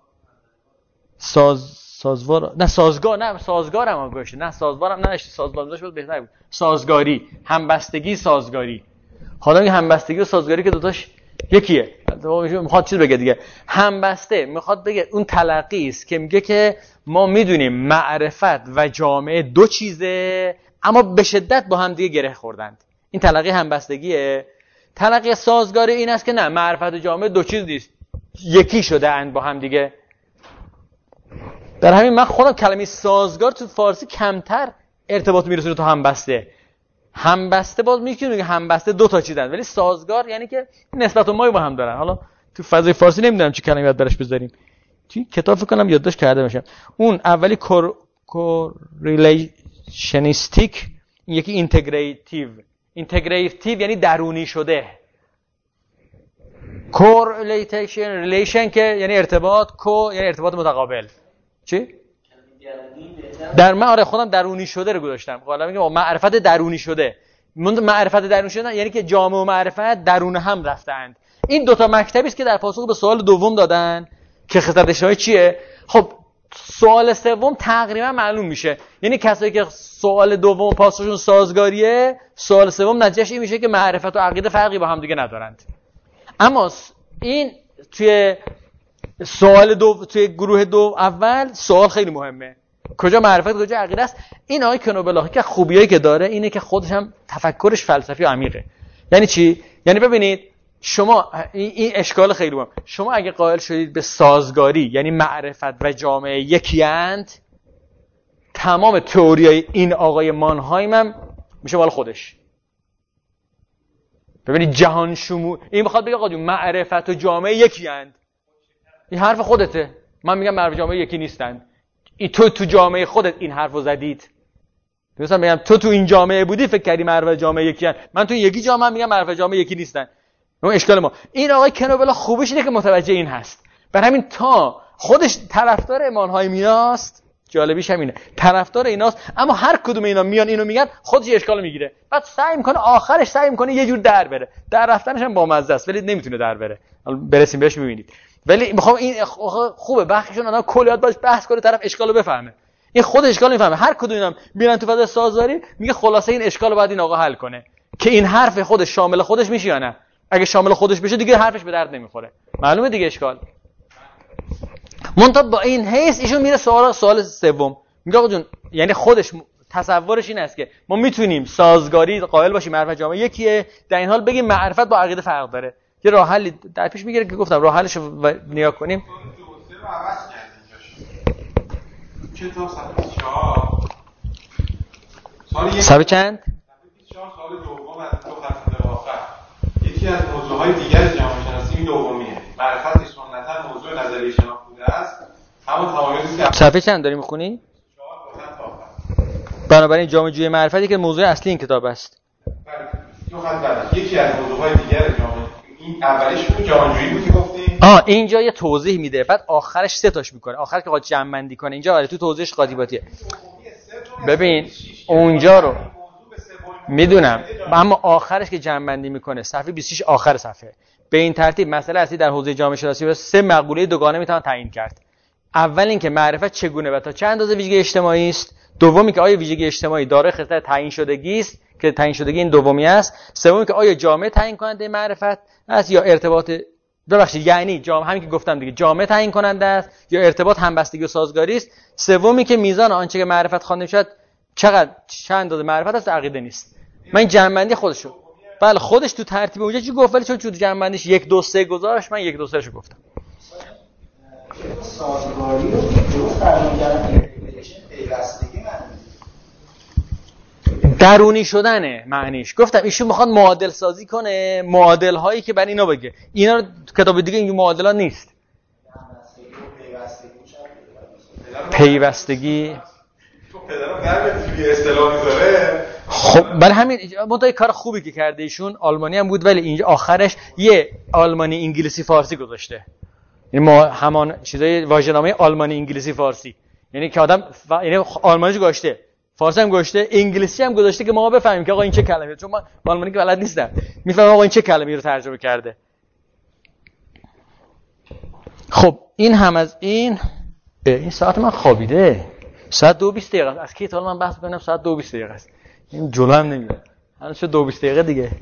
سازوار، نه سازگار، نه سازگارم گذاشته، نه سازوارم نوشته، سازوار بود بهتر بود. سازگاری، همبستگی، سازگاری. حالا این همبستگی و سازگاری که دوتاش یکیه. میخواد چیز بگه دیگه. همبسته میخواد بگه اون تلقی است که میگه که ما میدونیم معرفت و جامعه دو چیزه اما به شدت با هم دیگه گره خوردند. این تلقی همبستگیه. تلقی سازگاری این است که نه، معرفت و جامعه دو چیز نیست، یکی شده اند با هم دیگه. در همین من خودم کلمه سازگار تو فارسی کمتر ارتباط میرسونه تا همبسته. همبسته باز میگه که همبسته دو تا چیزن، ولی سازگار یعنی که نسبت و مای با هم دارن. حالا تو فضای فارسی نمیدونم چه کلمه یاد برش بذاریم. چی کتاب فکر کنم یادداشت کرده باشم. اون اولی کوریلیشنیستیک، یکی اینتگریتیو یعنی درونی شده. ریلیشن که یعنی ارتباط، یعنی ارتباط متقابل. چی؟ در من آره خودم درونی شده رو گذاشتم. حالا میگم معرفت درونی شده. معرفت درونی شده یعنی که جامعه و معرفت درون هم رفتند. این دوتا مکتبی است که در پاسخ به سوال دوم دادن که خصلت اجتماعی چیه. خب سوال سوم تقریبا معلوم میشه. یعنی کسایی که سوال دوم پاسخشون سازگاریه، سوال سوم نتیجهش این میشه که معرفت و عقیده فرقی با هم دیگه ندارند. اما این توی سوال توی گروه دو اول سوال خیلی مهمه، کجا معرفت کجا عقیده است. این آقای کنوبلاخی که خوبیایی که داره اینه که خودش هم تفکرش فلسفی و عمیقه. یعنی چی؟ یعنی ببینید شما این اشکال خیلی مهم. شما اگه قائل شدید به سازگاری یعنی معرفت و جامعه یکی اند، تمام تئوریای این آقای مانهایم هم میشه مال خودش. ببینید جهان شمول این میخواد بگه آقا جون معرفت و جامعه یکی اند. این حرف خودته. من میگم معرفت و جامعه یکی نیستند. تو جامعه خودت این حرفو زدید. مثلا میگم تو این جامعه بودی فکر کردی معرفت و جامعه یکی اند. من تو یکی جامعه میگم معرفت و جامعه یکی نیستن. اون اشکال ما. این آقای کنوبلا خوبش اینه که متوجه این هست. برای همین تا خودش طرفدار مانهایمیاست، جالبیش همینه. طرفدار ایناست، اما هر کدوم اینا میان اینو میگن خودش اشکالو میگیره. بعد سعی میکنه آخرش سعی میکنه یه جور در بره. در رفتنش هم بامزه است ولی نمیتونه در بره. برسیم بهش میبینید. ولی میخوام این خوبه بخششون آدم کلیات باش بحث کنه طرف اشکالو بفهمه. این خود اشکال میفهمه. هر کدوم اینا میرن تو فضای سازگاری میگه خلاصه این اشکالو بعد این آقا حل کنه که این حرف خودش شامل خودش میشه یا نه. اگه شامل خودش بشه دیگه حرفش به درد نمیخوره. معلومه دیگه اشکال. منتها با این حیث ایشون میره سوال سوم. میگه آقا جون یعنی خودش تصورش این است که ما میتونیم سازگاری قائل باشیم معرفت جامعه یکیه، در این حال بگیم معرفت با عقیده فرق داره. یه راه حلی در پیش میگیره که گفتم راه حلش رو نگاه کنیم. کتاب صفحه 4 صفحه چند؟ سال دوم از دو فصل آخر. یکی از موضوعهای دیگر جامعه شناسی این دومیه. معرفت سنتا موضوع نظریه شناخت بوده است. همون تمایزی که صفحه چند داری میخونی؟ 4 بنابراین جامعه جویی معرفتی که موضوع اصلی این کتاب است. دو خط بعد. یکی از موضوعهای دیگر جامعه این اولیش جهانجویی بود که گفتیم. اینجا یه توضیح میده، بعد آخرش سه تاش میکنه، آخر که قاعد جمع بندی کنه اینجا. آره تو توضیحش قاطیباتیه. ببین اونجا رو میدونم، اما آخرش که جمع بندی میکنه صفحه 26 آخر صفحه به این ترتیب مسئله اصلی در حوزه جامعه شناسی رو سه مقوله دوگانه میتونن تعیین کرد. اول اینکه معرفت چگونه و تا چه اندازه ویژگی اجتماعی است. دومی که آیا ویژگی اجتماعی دارای خصلت تعیین شدگی است که تعیین شدگی این دومی است. سومی که آیا جامعه تعیین کننده معرفت است یا ارتباط، ببخشید یعنی همین که گفتم دیگه، جامعه تعیین کننده است یا ارتباط همبستگی و سازگاری است. سومی که میزان آنچه که معرفت خوانده میشد چقدر چند اندازه معرفت است عقیده نیست. من این جمع خودشو بله خودش تو ترتیب اونجا چی گفت، ولی چون تو جمع بندیش 1 2 3 گذاشت، من 1 2 3 شو گفتم. سازگاری رو درست تعیین کردن پیوستگی معنی درونی شدنه معنیش. گفتم ایشون میخواد معادل سازی کنه، معادل هایی که برای اینا بگه. اینا رو کتاب دیگه این معادلات نیست. پیوستگی پدرم در توی اصطلاح میذاره. خب برای همین منتها کار خوبی که کرده ایشون، آلمانی هم بود ولی اینجا آخرش یه آلمانی انگلیسی فارسی گذاشته. یعنی ما همان چیزای واژه‌نامه آلمانی انگلیسی فارسی، یعنی که آدم یعنی آلمانیش گذاشته، فارسی هم گذاشته، انگلیسی هم گذاشته که ما بفهمیم که آقا این چه کلمه‌ای، چون من آلمانی که بلد نیستم میفهمم آقا این چه کلمه‌ای رو ترجمه کرده. خب این هم از این ساعت من خوابیده. ساعت 2:20 دقیقه از کی تا من بحث کنم ساعت 2:20 دقیقه است. این جلو هم نمیاد. الان شد 2:20 دقیقه دیگه.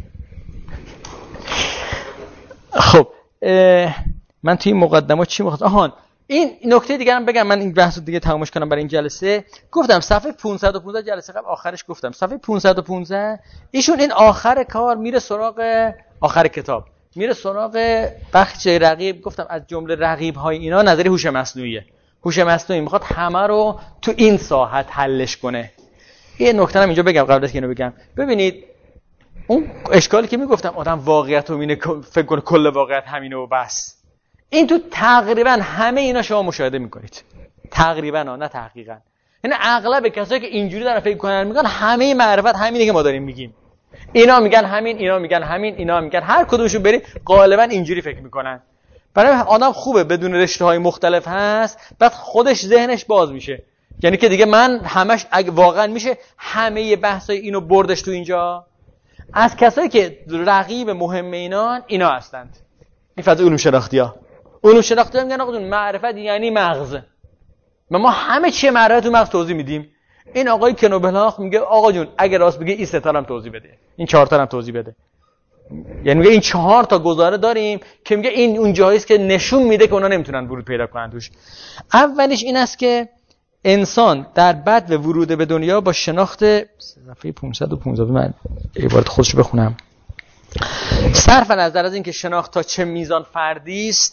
خب من توی این مقدمه چی می‌خواستم؟ این نکته دیگه هم بگم، من این بحثو دیگه تمومش کنم برای این جلسه. گفتم صفحه 515 جلسه قبل آخرش گفتم صفحه 515 ایشون این آخر کار میره سراغ آخر کتاب، میره سراغ بخش رقیب. گفتم از جمله رقیب‌های اینا نظریه هوش مصنوعیه. هوش مصنوعی میخواد همه رو تو این ساحت حلش کنه. یه نکته هم اینجا بگم قبل از که اینو بگم. ببینید اون اشکالی که میگفتم آدم واقعیت رو فکر کنه کل واقعیت همینه و بس، این تو تقریبا همه اینا شما مشاهده میکنید. تقریبا نه تحقیقا. یعنی اغلب کسایی که اینجوری دارن فکر کنن میگن همه معرفت همینه که ما داریم میگیم. اینا میگن همین، اینا میگن همین، اینا میگن هر کدومشون برید غالبا اینجوری فکر میکنن. برای آدم خوبه بدون رشته‌های مختلف هست، بعد خودش ذهنش باز میشه. یعنی که دیگه من همش اگه واقعا میشه همه بحثای اینو بردش تو اینجا. از کسایی که رقیب مهم اینا هستند. این فضای علوم شناختی‌ها. علوم شناختی میگن آقا معرفت یعنی مغز. ما همه چی معرفت تو مغز توضیح میدیم. این آقای کنوبلاخ میگه آقا جون اگه راست بگی این سه تا هم توضیح بده، این 4 تا هم توضیح بده. یعنی میگه این 4 تا گزاره داریم که میگه این اون جایی است که نشون میده که اونا نمیتونن ورود پیدا کنن توش. اولیش این است که انسان در بدو ورود به دنیا با شناخت صفحه 515 من عبارت خودش رو بخونم. صرف نظر از اینکه شناخت تا چه میزان فردی است،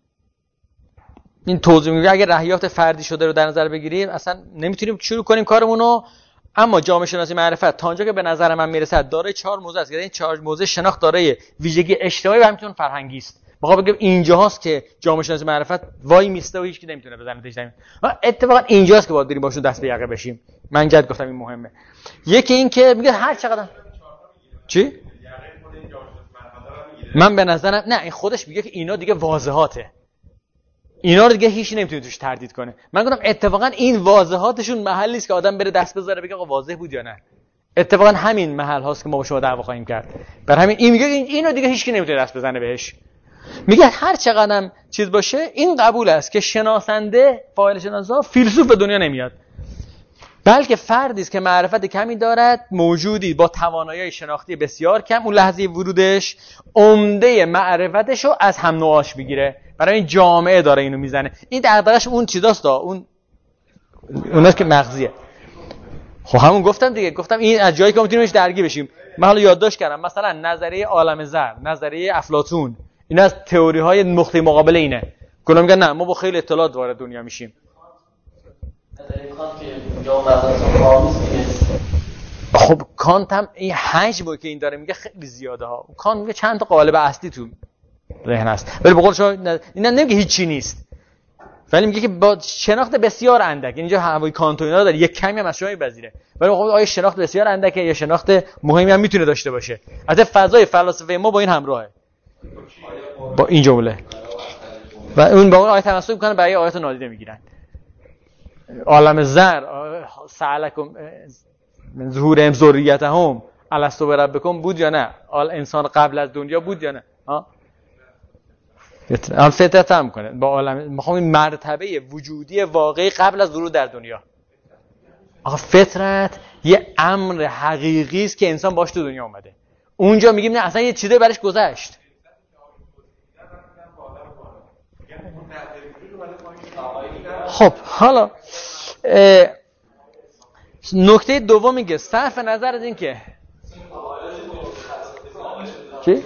این توضیح میگه اگه رهیات فردی شده رو در نظر بگیریم اصلا نمیتونیم شروع کنیم کارمونو. اما جامعه شناسی معرفت تا اونجا که به نظر من میرسد دارای 4 موضوع است. این 4 موضوع شناخت دارای ویژگی اجتماعی و همچنین فرهنگی است. بخوام بگم اینجاست که جامعه شناسی معرفت وای میسته و هیچ کی نمیتونه بزنه زمین. اتفاقا اینجاست که باید بریم باشون دست به یقه بشیم. من جد گفتم این مهمه. یکی این که میگه هر چقدر چی؟ من به نظرم نه، این خودش میگه که اینا دیگه واضحاته. اینا رو دیگه هیچی نمیتونه توش تردید کنه. من گفتم اتفاقا این واضحاتشون محلی است که آدم بره دست بذاره بگه آقا واضح بود یا نه. اتفاقا همین محل هاست که ما با شما دعوا خواهیم کرد. برای همین این میگه اینو دیگه هیچکی نمیتونه دست بزنه بهش. میگه هر چقدرم چیز باشه این قبول است که شناسنده فاعل شناسا فیلسوف به دنیا نمیاد، بلکه فردی است که معرفت کمی دارد، موجودی با توانایی شناختی بسیار کم، اون لحظه ورودش عمده معرفتش رو از هم نوعاش بگیره. برای این جامعه داره اینو میزنه. این دغدغش اون چیزاست، اوناست که مغزیه. خب همون گفتم دیگه، گفتم این از جایی که میتونیم بهش درگیر بشیم. من حالا یادداشت کردم مثلا نظریه عالم ذر، نظریه افلاطون، اینا از تئوری های نقطه مقابل اینه. گفتم میگن نه ما با خیلی اطلاعات وارد دنیا میشیم. نظریه کانت که جامعه مغزاتی خالص نیست. خب کانت هم این حجمی که این داره میگه خیلی زیاده ها. کانت میگه چند تا قالب اصلی تو ذهن است، ولی به قول شما اینا نمیگه هیچی نیست، ولی میگه که با شناخت بسیار اندک، اینجا هوای کانت و اینا داره یک کمی هم از شما میپذیره، ولی خب آیا شناخت بسیار اندکه یا شناخت مهمی هم میتونه داشته باشه. البته فضای فلسفه ما با این همراهه. با این جمله و اون با اون آیه تمسک میکنن، برای آیات نادیده میگیرن. عالم زر سألکم من ظهورهم ذریتهم الستو بربکم بود یا نه؟ انسان قبل از دنیا بود یا نه؟ هم فطرت هم میکنه با عالم. میخوام این مرتبه وجودی واقعی قبل از ظهور در دنیا. فطرت یه امر حقیقی است که انسان باش تو دنیا اومده. اونجا میگیم نه اصلا یه چیزی برش گذشت. خب حالا نکته دوم میگه صرف نظر از این که چی؟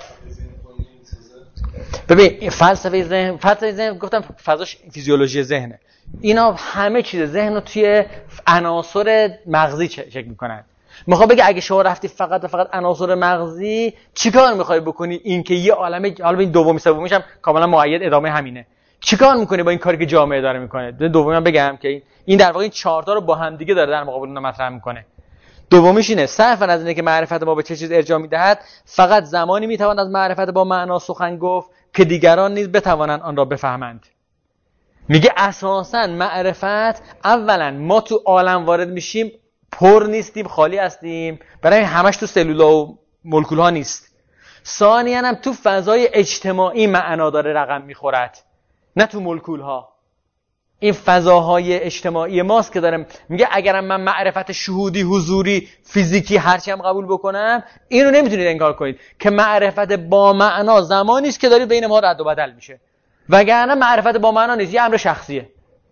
ببین فلسفه ذهن گفتم فضاش فیزیولوژی ذهنه. اینا همه چیز ذهن رو توی عناصر مغزی چک میکنن. میخوام بگه اگه شما رفتی فقط و فقط عناصر مغزی چیکار میخوای بکنی؟ این که یه عالمه، حالا این دومی سومیش هم کاملا مؤید ادامه همینه. چیکار میکنی با این کاری که جامعه داره میکنه؟ دومی هم بگم که این در واقع این 4 تا رو با هم دیگه داره در مقابل اون مطرح میکنه. دومیش اینه صرف از اینه که معرفت ما به چه چیز ارجاع میدهد، فقط زمانی میتوان از معرفت با معنا سخن گفت که دیگران نیز بتوانند آن را بفهمند. میگه اساساً معرفت، اولا ما تو عالم وارد میشیم پر نیستیم، خالی هستیم، برای همش تو سلولا و مولکول ها نیست. ثانیاً هم تو فضای اجتماعی معنا داره رقم میخورد، نه تو مولکول ها. این فضاهای اجتماعی ماست که دارم میگه اگرم من معرفت شهودی، حضوری، فیزیکی هرچی هم قبول بکنم، اینو نمیتونید انکار کنید که معرفت با معنا زمانی است که داره بین ما رد و بدل میشه، وگرنه معرفت با معنا نیست، یه امر شخصیه.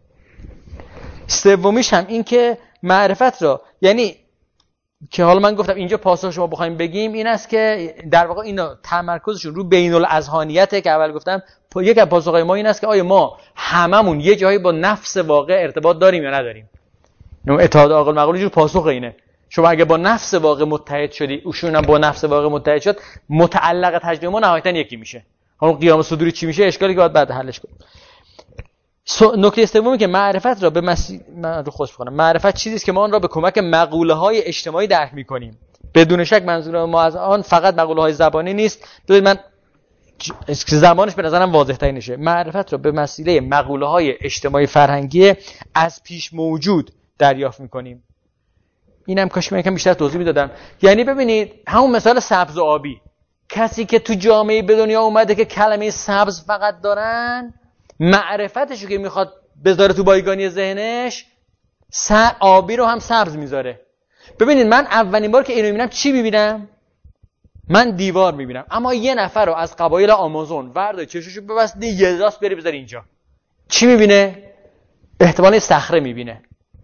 سومیش هم این که معرفت را، یعنی که حالا من گفتم اینجا پاسخ شما بخوایم بگیم این است که در واقع اینا تمرکزشون رو بین الاذهانیته که اول گفتم. یک از پاسخهای ما این است که آیا ما هممون یه جایی با نفس واقع ارتباط داریم یا نداریم. اتحاد عاقل معقول جور پاسخ اینه. شما اگه با نفس واقع متحد شدی، اوشون هم با نفس واقع متحد شد، متعلق تجربه ما نهایتا یکی میشه. حالا قیام صدوری چی میشه؟ اشکالی که باید بعد حلش کنیم. نکته سومی که معرفت را به من رو خوش بخونم. معرفت چیزی است که ما آن را به کمک مقوله‌های اجتماعی درک می‌کنیم. بدون شک منظور ما از آن فقط مقوله‌های زبانی نیست. ببینید من زبانش به نظرم واضح‌ترین نشه. معرفت را به وسیله مقوله‌های اجتماعی فرهنگی از پیش موجود دریافت می‌کنیم. اینم کاش من یکم بیشتر توضیح می‌دادم. یعنی ببینید همون مثال سبز و آبی. کسی که تو جامعه به دنیا اومده که کلمه سبز فقط دارن، معرفتشو که میخواد بذاره تو بایگانی ذهنش، آبی رو هم سبز میذاره. ببینید من اولین بار که اینو میبینم چی میبینم؟ من دیوار میبینم. اما یه نفر رو از قبایل آمازون ورداری چشوشو ببستی یه راست بری بذاری اینجا، چی میبینه؟ احتمالاً صخره میبینه.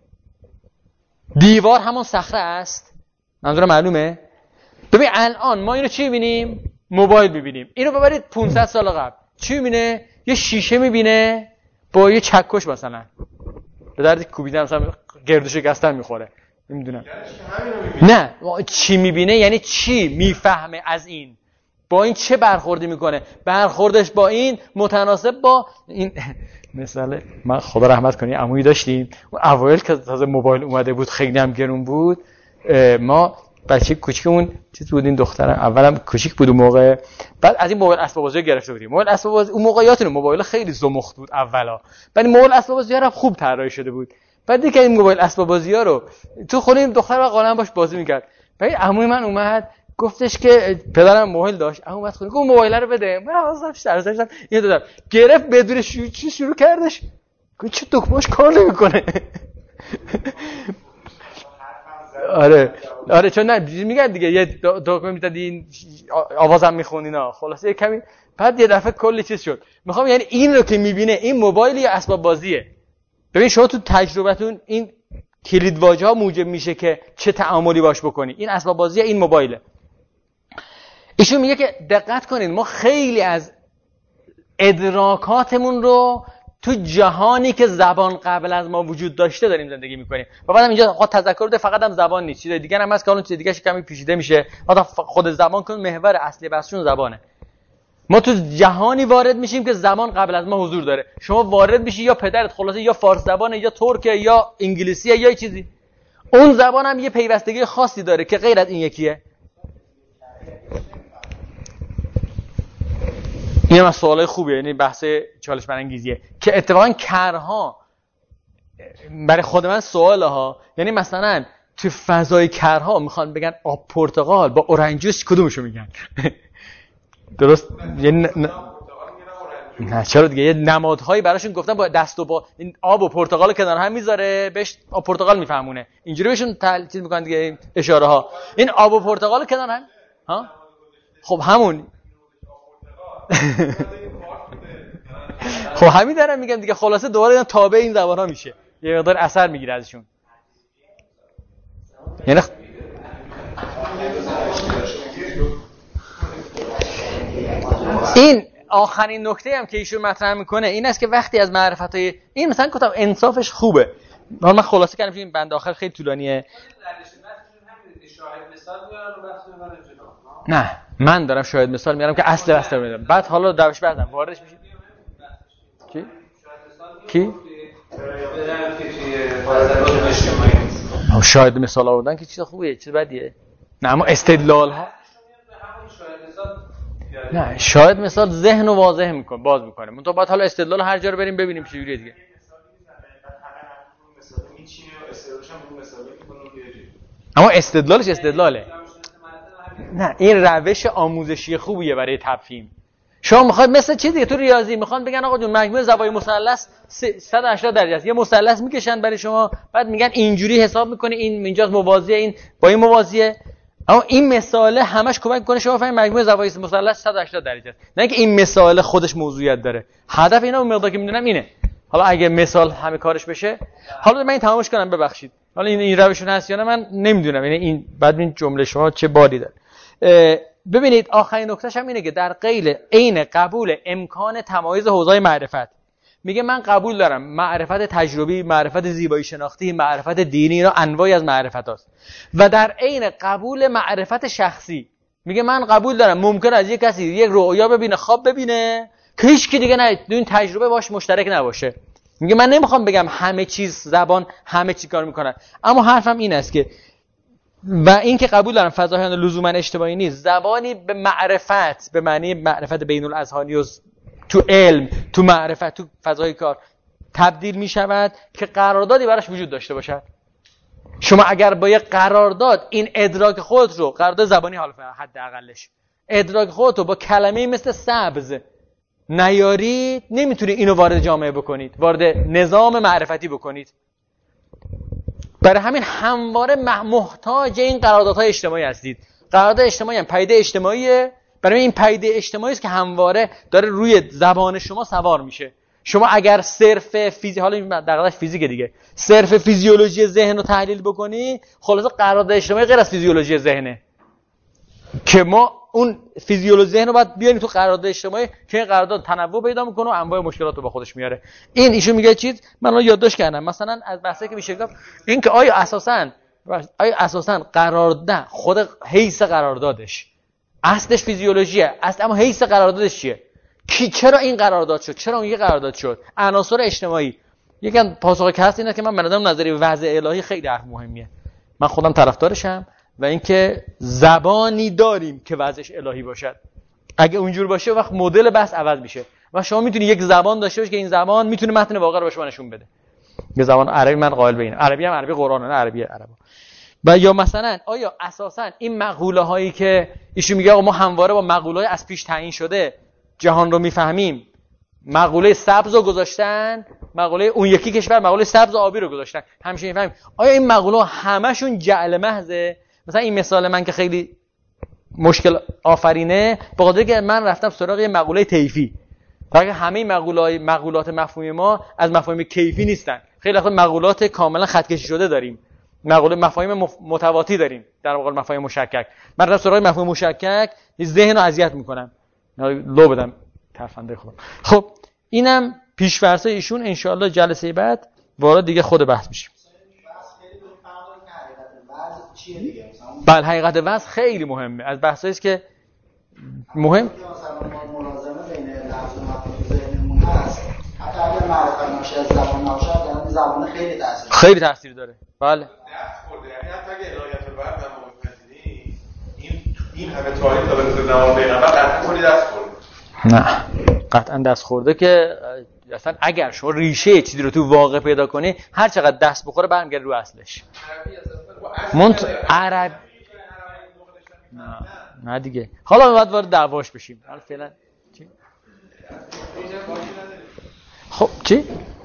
دیوار همون صخره است. منظورم معلومه؟ ببین الان ما اینو چی میبینیم؟ موبایل میبینیم. اینو ببرید 500 سال قبل چی میبینه؟ یه شیشه میبینه با یه چکش مثلا به درد کوبیدن مثلا گردو شکستن میخوره. نمیدونم نه چی میبینه، یعنی چی میفهمه از این، با این چه برخوردی میکنه، برخوردش با این متناسب با این. مثلا من خدا رحمت کنه عمویی داشتیم اوایل که تازه موبایل اومده بود، خیلی هم گرون بود. ما بچه کوچیکمون چیز بود، این دخترم اولم کوچیک بود اون موقع، بعد از این موبایل اسباب بازی گرفته بودیم. موبایل اسباب بازی اون موقع یادتونه موبایل خیلی زمخت بود اولا، بعد موبایل اسباب بازی هم خوب طراحی شده بود. بعد دیگه این موبایل اسباب بازی‌ها رو تو خونه این دختر قالم باش بازی می‌کرد. بعد عموی من اومد گفتش که پدرم موبایل داشت، عمو اومد خونه گفت موبایل رو بده. من واسه درسش اینو دادم، گرفت بدون شروع کردش، گفت چه دکمه‌اش کار نمی‌کنه. آره چون نه میگن دیگه یه دکمه میدادین آوازم میخوندینا، خلاصه یه کمی بعد یه دفعه کلی چیز شد. میخوام یعنی این رو که میبینه این موبایل یا اسباب بازیه. ببین شما تو تجربتون این کلید واژه ها موجب میشه که چه تعاملی باش بکنی. این اسباب بازیه، این موبایله. ایشون میگه که دقت کنید ما خیلی از ادراکاتمون رو تو جهانی که زبان قبل از ما وجود داشته داریم زندگی میکنیم. و بعدم اینجا تذکر بده فقط هم زبان نیست، چیز دیگه هم هست که اون چیز دیگه کمی پیچیده میشه. حتی خود زبان که محور اصلی بحثشون زبانه. ما تو جهانی وارد میشیم که زبان قبل از ما حضور داره. شما وارد میشی یا پدرت خلاصه یا فارس زبانه یا ترکه یا انگلیسیه یا چیزی. اون زبان هم یه پیوستگی خاصی داره که غیر از این یکیه. این هم سوالای خوبیه، یعنی بحث چالش برانگیزیه که اتفاقا کرها برای خود من سواله ها. یعنی مثلا تو فضای کرها میخوان بگن آب پرتقال با اورنج جوس کدومشو میگن؟ درست؟ یعنی نه چرا دیگه یه نمادهایی براشون گفتن با دست و با این آب و پرتقال کنار هم میذاره بهش آب پرتقال میفهمونه، اینجوری بهشون چیز میکنن دیگه، اشاره ها. این آب و پرتقال کنار هم ها خب همون خب همین دارم میگم دیگه. خلاصه دوباره اینا تابع این زبان ها میشه، یه مقدار اثر میگیره ازشون. یعنی این آخرین نکته هم که ایشون مطرح میکنه این است که وقتی از معرفتای این مثلا گفتم انصافش خوبه، من خلاصه کردم این بند آخر خیلی طولانیه. نه من دارم شاهد مثال میارم که اصل بحث رو میارم، بعد حالا روش بعدم واردش میشید. کی شاهد مثال آوردن که چیز خوبیه چیز بدیه؟ نه اما استدلال ها نه، شاهد مثال ذهن رو واضح میکنه، باز میکنه. من تو بعد حالا استدلال هر جا رو بریم ببینیم چه جوریه دیگه. اما استدلالش استدلاله. نه این روش آموزشی خوبیه برای تفهیم. شما میخواید مثل چی دیگه تو ریاضی میخوان بگن آقا جون مجموع زوایای مثلث 180 درجه است، یه مثلث میکشن برای شما بعد میگن اینجوری حساب میکنه، این اینجاست موازیه، این با این موازیه. اما این مثاله همش کمک کنه شما بفهمید مجموع زوایای مثلث 180 درجه است، نه اینکه این مثاله خودش موضوعیت داره. هدف اینا اون مقدار که میدونم اینه. حالا اگه مثال همه کارش بشه، حالا من این تمامش کنم ببخشید، حالا این روشون هست یا نه من نمیدونم، یعنی این بعد این جمله شما چه باری داره. ببینید آخرین نکتهش هم اینه که در عین قبول امکان تمایز حوزه‌های معرفت، میگه من قبول دارم معرفت تجربی، معرفت زیبایی شناختی، معرفت دینی را انواعی از معرفت هست، و در عین قبول معرفت شخصی میگه من قبول دارم ممکن از یک کسی یک رؤیا ببینه، خواب ببینه که هیچ کی دیگه نه این تجربه باش مشترک نباشه. میگه من نمیخوام بگم همه چیز زبان همه چی کار میکنن، اما حرفم این است که و این که قبول دارم فضاهیان لزوما اشتباهی نیست، زبانی به معرفت به معنی معرفت بین الاذهانی و تو علم تو معرفت تو فضای کار تبدیل می شود که قراردادی براش وجود داشته باشد. شما اگر با یک قرارداد این ادراک خودت رو، قرارداد زبانی حالا حداقلش ادراک خودت رو با کلمه‌ای مثل سبز نیارید، نمیتونید اینو وارد جامعه بکنید، وارد نظام معرفتی بکنید. برای همین همواره محتاج این قراردادهای اجتماعی هستید. قرارداد اجتماعی هم پدیده اجتماعیه، برای این پدیده اجتماعی است که همواره داره روی زبان شما سوار میشه. شما اگر صرف حالا این دغدغش فیزیک دیگه، صرف فیزیولوژی ذهن رو تحلیل بکنی، خلاص قرارداد اجتماعی غیر از فیزیولوژی ذهنه که ما اون فیزیولوژی ذهن رو باید بیاریم تو قرارداد اجتماعی که این قرارداد تنوع پیدا میکنه و انواع مشکلات رو با خودش میاره. این ایشون میگه چیز من رو یادداشت کردم، مثلا از بحثی که میشه گفت این که آیا اساساً قرارداد خود حیث قراردادش اصلش فیزیولوژیه اصل، اما حیث قراردادش چیه؟ چرا این قرارداد شد؟ چرا اون یه قرارداد شد؟ عناصر اجتماعی. یکم پاسخی که هست اینه که من به نظرم نظریه وضع الهی خیلی حرف مهمیه، من خودم طرفدارشم، و اینکه زبانی داریم که وضعش الهی باشد. اگه اونجور باشه وقت مدل بحث عوض میشه و شما میتونی یک زبان داشته باشی که این زبان میتونه متن واقع رو به شما نشون بده. یه زبان عربی من قائل به اینم، عربی هم عربی قرآن نه عربی عربا. و یا مثلا آیا اساسا این مقوله هایی که ایشون میگه ما همواره با مقوله های از پیش تعیین شده جهان رو میفهمیم، مقوله سبز رو گذاشتن، مقوله اون یکی کشور مقوله سبز و آبی رو گذاشتن، همیشه میفهمیم. آیا این مقوله همشون جعل محضه؟ مثلا این مثال من که خیلی مشکل آفرینه، به خاطر که من رفتم سراغ یه مقوله طیفی، واقعا همه مقولات مفهومی ما از مفاهیم کیفی نیستن. خیلی وقتا مقولات کاملا خط کشی شده داریم، مفاهیم متواتی داریم در مقابل مفاهیم مشکک. من رفتم سراغ مفاهیم مشکک، ذهن رو اذیت میکنم، لو بدم ترفنده خودم. خب اینم پیش‌فرض ایشون، ان شاءالله جلسه بعد وارد دیگه خود بحث میشیم. بله حقیقت وضع خیلی مهمه، از بحثایی است که مهم ملازمه بین لفظ و مفهوم ذهنمون هست. حتی اگر معرفت ناشه از زبان نباشه، در زبان خیلی تاثیر داره. بله. دست خورده، یعنی حتی اگه الهیات بعد در موقع این همه تاریخ تا به زمان پیغمبر قطعا کلی دست خورده. نه. قطعا دست خورده که اصلا اگر شما ریشه چیزی رو تو واقع پیدا کنی هر چقدر دست بخوره برمیگرده رو اصلش. عرب نه دیگه. حالا بعد وارد دعواش بشیم. حالا فعلا چی؟ خب چی؟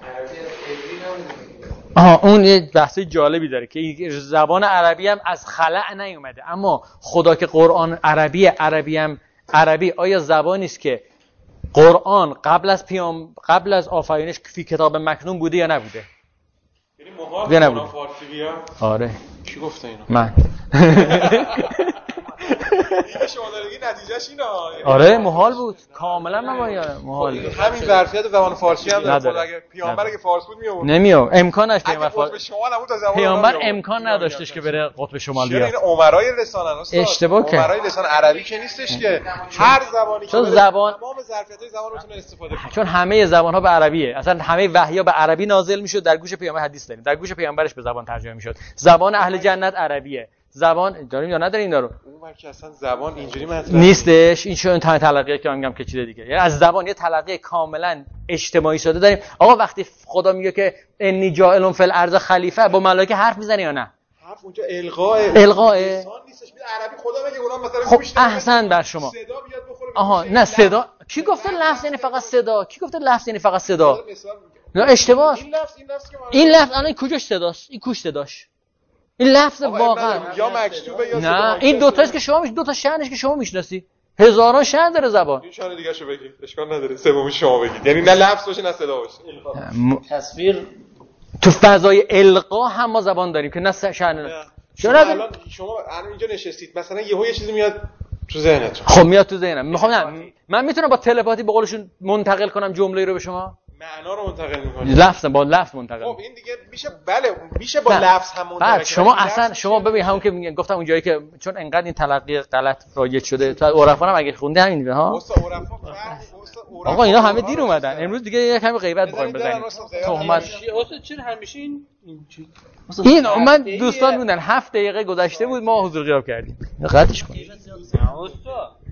اون یه بحث جالبی داره که زبان عربی هم از خلأ نیومده، اما خدا که قرآن عربی آیا زبانی است که قرآن قبل از آفرینش فی کتاب مکنون بوده یا نبوده؟ یعنی محال فارسی بیا؟ آره. کی گفته اینو؟ من. دیگه شما دارید نتیجهش اینا. آره محال بود. کاملا محال. همین ظرفیت زبان فارسی هم داره. اگه پیامبر اگه فارسی بود میآورد. نمیاد. امکانش پیامبر قطب شمال نبود تا زبان پیامبر امکان نداشتش که بره قطب شمال بیاد. این عمرای لسانن استاد. اشتباه کرد. عمرای لسان عربی که نیستش که هر زبانی که تمام ظرفیت‌های زبان رو بتونه استفاده کنه. چون همه زبان‌ها به عربیه. اصلا همه وحی‌ها به عربی نازل میشد، در گوش پیامبر حدیث داریم. در گوش پیامبرش به زبان ترجمه میشد. زبان اهل جنت عربیه. زبان داریم یا نداریم دارو؟ اون که اصلا زبان اینجوری مطرح نیستش. این چون تلقیه که میگم که چیز دیگه. یعنی از زبان یه تلقی کاملا اجتماعی شده داریم. آقا وقتی خدا میگه که انی جاعل فی الارض خلیفه، با ملائکه حرف میزنه یا نه؟ حرف اونجا القاء نیستش. عربی خدا میگه اونا مثلا خب احسن بر شما. صدا بیاد بخوره. آها نه صدا. کی گفته لفظ یعنی فقط صدا؟ کی گفته لفظ یعنی فقط صدا؟ نه اشتباهه. این لفظ الان کجاش صداست؟ این کوش صداش. این لفظ واقعا یا مکتوبه یا نه این دو تاست که شما دو تا شأنش که شما میشناسی. هزاران شأن داره زبان. این شأن دیگه شو بگید. اشکال نداره. سومیش شما بگید. یعنی نه لفظ باشه نه صدا باشه. تصویر تو فضای القا هم ما زبان داریم که نه شأن. شما الان اینجا نشستید مثلا یهو یه چیزی میاد تو ذهنتون. خب میاد تو ذهنم. میخوام من میتونم با تلپاتی به قولشون منتقل کنم جمله‌ای رو به شما؟ معنا رو منتقل می‌کنید. لفظ با لفظ منتقل. خب این دیگه میشه میشه با لفظ هم منتقل. شما اصلا شما ببین همون که گفتم اون جایی که چون انقدر این تلقی غلط رایج شده تو عرفا هم اگه خونده همین ها. آقا اینا همه دیر اومدن. امروز دیگه یه کمی غیبت بخوایم بزنیم. تهمت واسه چرا همیشه این من دوستان بودن 7 دقیقه گذشته بود ما حضور غیاب کردیم. قطعش کن. استاد